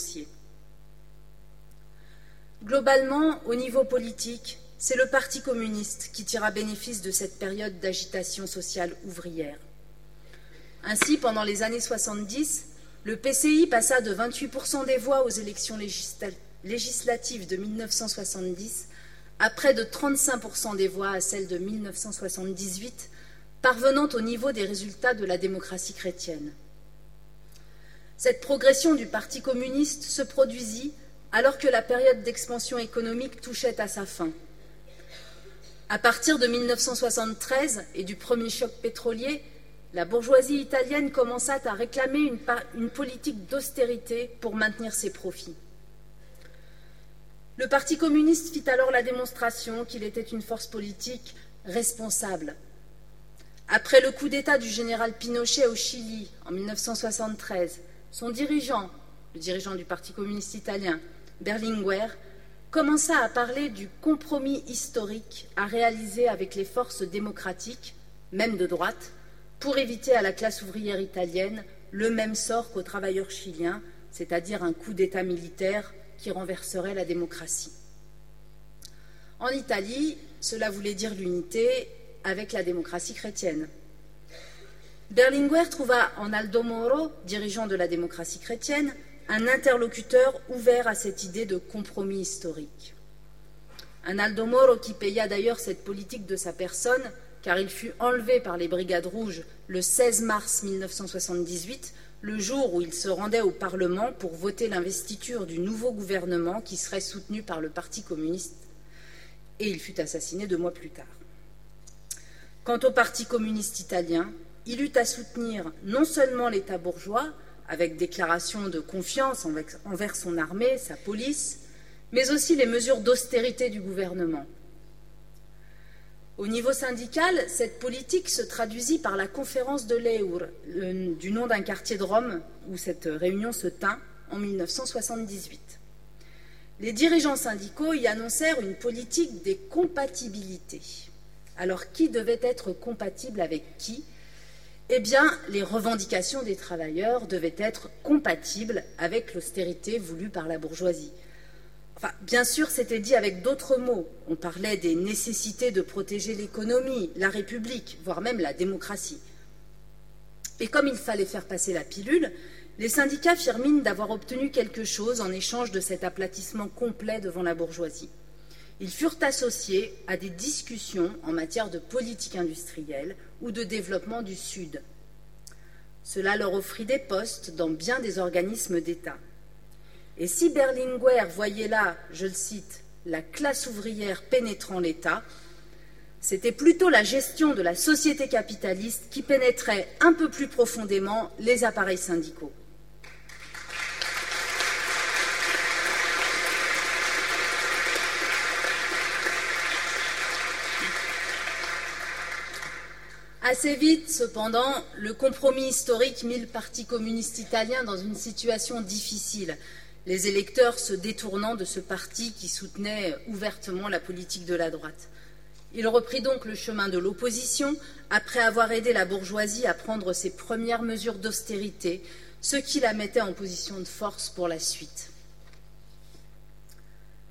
Globalement, au niveau politique, c'est le Parti communiste qui tira bénéfice de cette période d'agitation sociale ouvrière. Ainsi, pendant les années soixante-dix, le P C I passa de vingt-huit pour cent des voix aux élections législatives de mille neuf cent soixante-dix à près de trente-cinq pour cent des voix à celles de mille neuf cent soixante-dix-huit, parvenant au niveau des résultats de la démocratie chrétienne. Cette progression du Parti communiste se produisit alors que la période d'expansion économique touchait à sa fin. À partir de mille neuf cent soixante-treize et du premier choc pétrolier, la bourgeoisie italienne commença à réclamer une, une politique d'austérité pour maintenir ses profits. Le Parti communiste fit alors la démonstration qu'il était une force politique responsable. Après le coup d'État du général Pinochet au Chili en mille neuf cent soixante-treize, son dirigeant, le dirigeant du Parti communiste italien, Berlinguer, commença à parler du compromis historique à réaliser avec les forces démocratiques, même de droite, pour éviter à la classe ouvrière italienne le même sort qu'aux travailleurs chiliens, c'est-à-dire un coup d'État militaire qui renverserait la démocratie. En Italie, cela voulait dire l'unité avec la démocratie chrétienne. Berlinguer trouva en Aldo Moro, dirigeant de la démocratie chrétienne, un interlocuteur ouvert à cette idée de compromis historique. Un Aldo Moro qui paya d'ailleurs cette politique de sa personne, car il fut enlevé par les Brigades Rouges le seize mars mille neuf cent soixante-dix-huit, le jour où il se rendait au Parlement pour voter l'investiture du nouveau gouvernement qui serait soutenu par le Parti communiste, et il fut assassiné deux mois plus tard. Quant au Parti communiste italien, il eut à soutenir non seulement l'État bourgeois, avec déclaration de confiance envers son armée, sa police, mais aussi les mesures d'austérité du gouvernement. Au niveau syndical, cette politique se traduisit par la conférence de l'Eur, du nom d'un quartier de Rome où cette réunion se tint en mille neuf cent soixante-dix-huit. Les dirigeants syndicaux y annoncèrent une politique des compatibilités. Alors, qui devait être compatible avec qui ? Eh bien, les revendications des travailleurs devaient être compatibles avec l'austérité voulue par la bourgeoisie. Enfin, bien sûr, c'était dit avec d'autres mots. On parlait des nécessités de protéger l'économie, la République, voire même la démocratie. Et comme il fallait faire passer la pilule, les syndicats firent mine d'avoir obtenu quelque chose en échange de cet aplatissement complet devant la bourgeoisie. Ils furent associés à des discussions en matière de politique industrielle ou de développement du Sud. Cela leur offrit des postes dans bien des organismes d'État. Et si Berlinguer voyait là, je le cite, la classe ouvrière pénétrant l'État, c'était plutôt la gestion de la société capitaliste qui pénétrait un peu plus profondément les appareils syndicaux. Assez vite, cependant, le compromis historique mit le Parti communiste italien dans une situation difficile, les électeurs se détournant de ce parti qui soutenait ouvertement la politique de la droite. Il reprit donc le chemin de l'opposition après avoir aidé la bourgeoisie à prendre ses premières mesures d'austérité, ce qui la mettait en position de force pour la suite.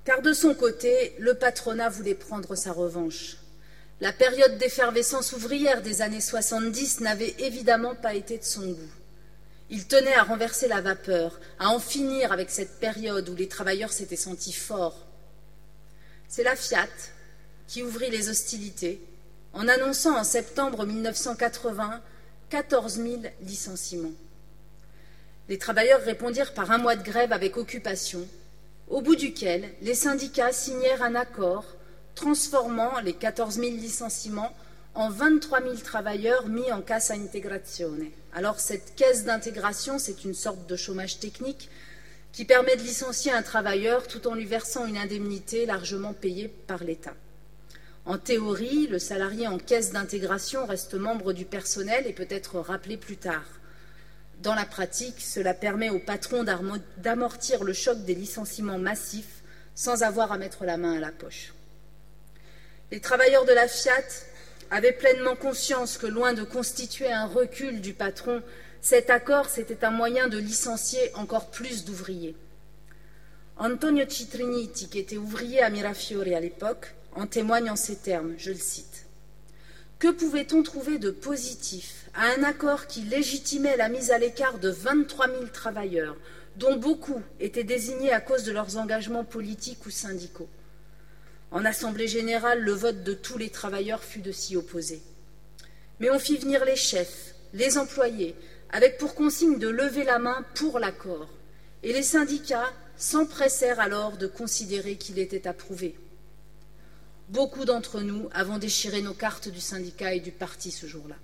car de son côté, le patronat voulait prendre sa revanche. La période d'effervescence ouvrière des années soixante-dix n'avait évidemment pas été de son goût. Il tenait à renverser la vapeur, à en finir avec cette période où les travailleurs s'étaient sentis forts. C'est la Fiat qui ouvrit les hostilités en annonçant en septembre mille neuf cent quatre-vingts quatorze mille licenciements. Les travailleurs répondirent par un mois de grève avec occupation, au bout duquel les syndicats signèrent un accord transformant les quatorze mille licenciements en vingt-trois mille travailleurs mis en cassa integrazione. Alors cette caisse d'intégration, c'est une sorte de chômage technique qui permet de licencier un travailleur tout en lui versant une indemnité largement payée par l'État. En théorie, le salarié en caisse d'intégration reste membre du personnel et peut être rappelé plus tard. Dans la pratique, cela permet au patron d'amortir le choc des licenciements massifs sans avoir à mettre la main à la poche. Les travailleurs de la Fiat avaient pleinement conscience que, loin de constituer un recul du patron, cet accord, c'était un moyen de licencier encore plus d'ouvriers. Antonio Citriniti, qui était ouvrier à Mirafiori à l'époque, en témoigne en ces termes, je le cite. « Que pouvait-on trouver de positif à un accord qui légitimait la mise à l'écart de vingt-trois mille travailleurs, dont beaucoup étaient désignés à cause de leurs engagements politiques ou syndicaux ? En Assemblée générale, le vote de tous les travailleurs fut de s'y opposer. Mais on fit venir les chefs, les employés, avec pour consigne de lever la main pour l'accord. Et les syndicats s'empressèrent alors de considérer qu'il était approuvé. Beaucoup d'entre nous avons déchiré nos cartes du syndicat et du parti ce jour-là.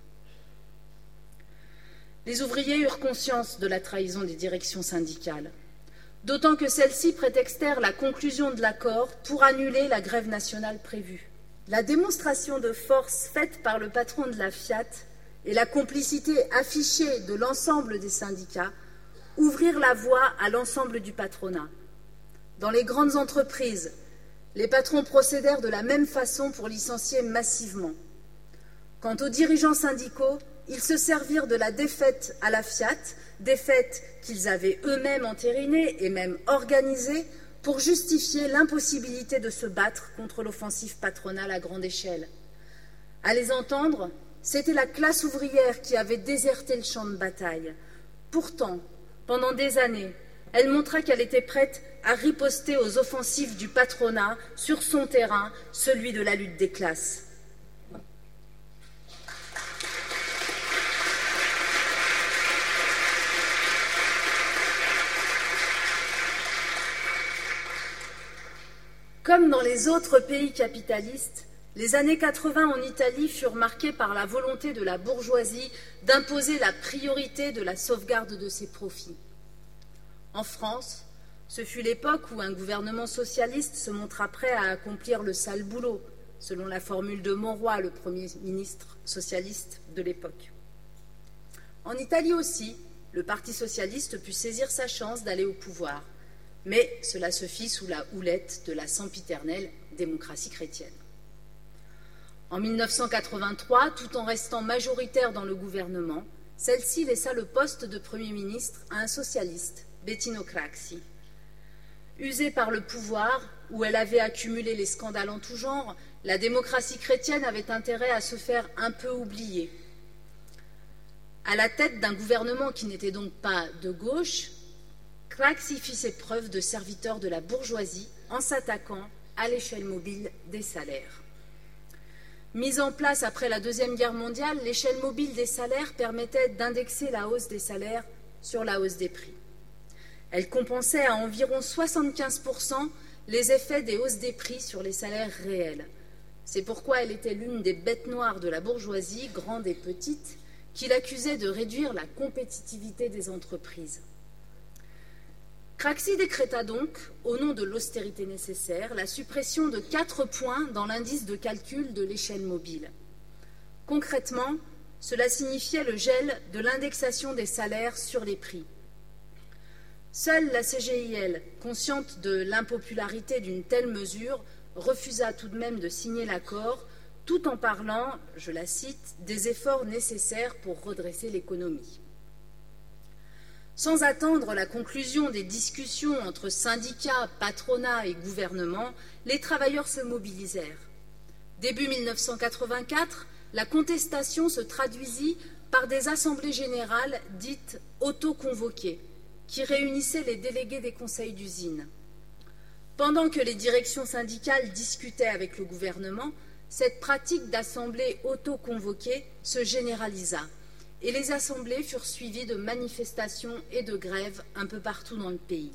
Les ouvriers eurent conscience de la trahison des directions syndicales, d'autant que celles-ci prétextèrent la conclusion de l'accord pour annuler la grève nationale prévue. La démonstration de force faite par le patron de la Fiat et la complicité affichée de l'ensemble des syndicats ouvrirent la voie à l'ensemble du patronat. Dans les grandes entreprises, les patrons procédèrent de la même façon pour licencier massivement. Quant aux dirigeants syndicaux, ils se servirent de la défaite à la Fiat, défaite qu'ils avaient eux-mêmes entérinée et même organisée pour justifier l'impossibilité de se battre contre l'offensive patronale à grande échelle. À les entendre, c'était la classe ouvrière qui avait déserté le champ de bataille. Pourtant, pendant des années, elle montra qu'elle était prête à riposter aux offensives du patronat sur son terrain, celui de la lutte des classes. Comme dans les autres pays capitalistes, les années quatre-vingts en Italie furent marquées par la volonté de la bourgeoisie d'imposer la priorité de la sauvegarde de ses profits. En France, ce fut l'époque où un gouvernement socialiste se montra prêt à accomplir le sale boulot, selon la formule de Monroy, le premier ministre socialiste de l'époque. En Italie aussi, le Parti socialiste put saisir sa chance d'aller au pouvoir, mais cela se fit sous la houlette de la sempiternelle démocratie chrétienne. En mille neuf cent quatre-vingt-trois, tout en restant majoritaire dans le gouvernement, celle-ci laissa le poste de Premier ministre à un socialiste, Bettino Craxi. Usée par le pouvoir, où elle avait accumulé les scandales en tout genre, la démocratie chrétienne avait intérêt à se faire un peu oublier. À la tête d'un gouvernement qui n'était donc pas de gauche, Craxi fit ses preuves de serviteur de la bourgeoisie en s'attaquant à l'échelle mobile des salaires. Mise en place après la Deuxième Guerre mondiale, l'échelle mobile des salaires permettait d'indexer la hausse des salaires sur la hausse des prix. Elle compensait à environ soixante-quinze pour cent les effets des hausses des prix sur les salaires réels. C'est pourquoi elle était l'une des bêtes noires de la bourgeoisie, grande et petite, qui l'accusait de réduire la compétitivité des entreprises. Craxi décréta donc, au nom de l'austérité nécessaire, la suppression de quatre points dans l'indice de calcul de l'échelle mobile. Concrètement, cela signifiait le gel de l'indexation des salaires sur les prix. Seule la C G I L, consciente de l'impopularité d'une telle mesure, refusa tout de même de signer l'accord, tout en parlant, je la cite, des efforts nécessaires pour redresser l'économie. Sans attendre la conclusion des discussions entre syndicats, patronat et gouvernement, les travailleurs se mobilisèrent. Début mille neuf cent quatre-vingt-quatre, la contestation se traduisit par des assemblées générales dites autoconvoquées, qui réunissaient les délégués des conseils d'usine. Pendant que les directions syndicales discutaient avec le gouvernement, cette pratique d'assemblée autoconvoquée se généralisa et les assemblées furent suivies de manifestations et de grèves un peu partout dans le pays.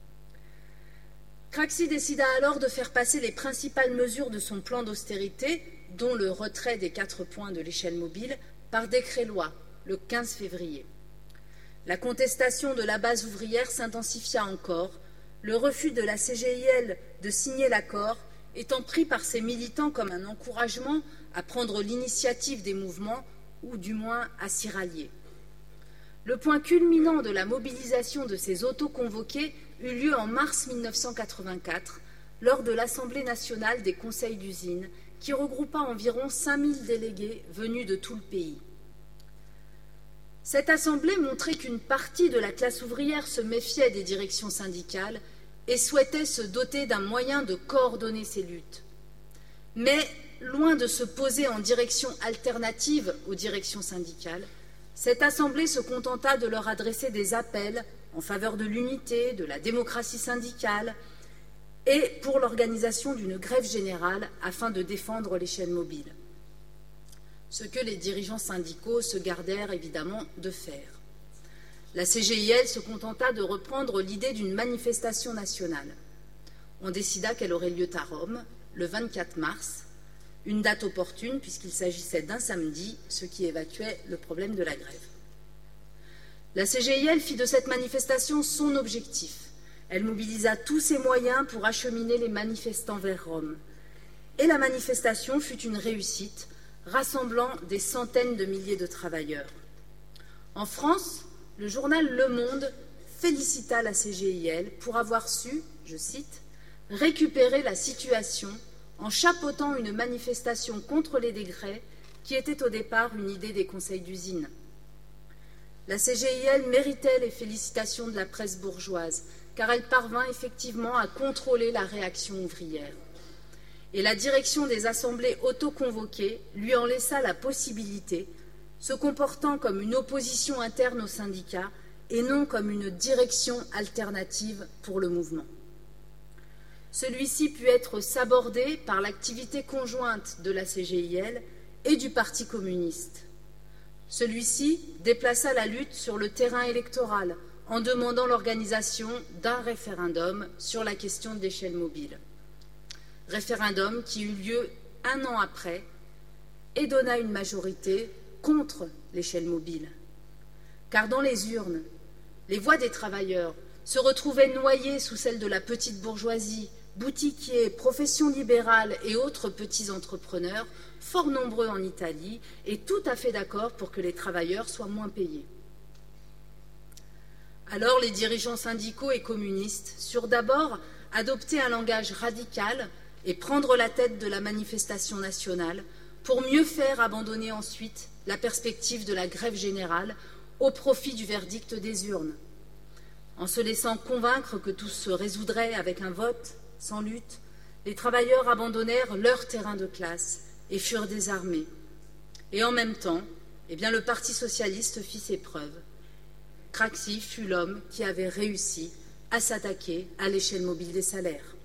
Craxi décida alors de faire passer les principales mesures de son plan d'austérité, dont le retrait des quatre points de l'échelle mobile, par décret-loi, le quinze février. La contestation de la base ouvrière s'intensifia encore, le refus de la C G I L de signer l'accord étant pris par ses militants comme un encouragement à prendre l'initiative des mouvements ou du moins à s'y rallier. Le point culminant de la mobilisation de ces autoconvoqués eut lieu en mars mille neuf cent quatre-vingt-quatre, lors de l'Assemblée nationale des conseils d'usine, qui regroupa environ cinq mille délégués venus de tout le pays. Cette assemblée montrait qu'une partie de la classe ouvrière se méfiait des directions syndicales et souhaitait se doter d'un moyen de coordonner ses luttes. Mais, loin de se poser en direction alternative aux directions syndicales, cette assemblée se contenta de leur adresser des appels en faveur de l'unité, de la démocratie syndicale et pour l'organisation d'une grève générale afin de défendre l'échelle mobile. Ce que les dirigeants syndicaux se gardèrent évidemment de faire. La C G I L se contenta de reprendre l'idée d'une manifestation nationale. On décida qu'elle aurait lieu à Rome, le vingt-quatre mars, une date opportune puisqu'il s'agissait d'un samedi, ce qui évacuait le problème de la grève. La C G I L fit de cette manifestation son objectif. Elle mobilisa tous ses moyens pour acheminer les manifestants vers Rome. Et la manifestation fut une réussite, rassemblant des centaines de milliers de travailleurs. En France, le journal Le Monde félicita la C G I L pour avoir su, je cite, « récupérer la situation en chapeautant une manifestation contre les décrets qui était au départ une idée des conseils d'usine. » La C G I L méritait les félicitations de la presse bourgeoise, car elle parvint effectivement à contrôler la réaction ouvrière. Et la direction des assemblées autoconvoquées lui en laissa la possibilité, se comportant comme une opposition interne aux syndicats et non comme une direction alternative pour le mouvement. Celui-ci put être sabordé par l'activité conjointe de la C G I L et du Parti communiste. Celui-ci déplaça la lutte sur le terrain électoral en demandant l'organisation d'un référendum sur la question de l'échelle mobile. Référendum qui eut lieu un an après et donna une majorité contre l'échelle mobile. Car dans les urnes, les voix des travailleurs se retrouvaient noyées sous celles de la petite bourgeoisie, boutiquiers, professions libérales et autres petits entrepreneurs, fort nombreux en Italie, et tout à fait d'accord pour que les travailleurs soient moins payés. Alors les dirigeants syndicaux et communistes surent d'abord adopter un langage radical et prendre la tête de la manifestation nationale pour mieux faire abandonner ensuite la perspective de la grève générale au profit du verdict des urnes. En se laissant convaincre que tout se résoudrait avec un vote, sans lutte, les travailleurs abandonnèrent leur terrain de classe et furent désarmés. Et en même temps, eh bien, le Parti socialiste fit ses preuves. Craxi fut l'homme qui avait réussi à s'attaquer à l'échelle mobile des salaires.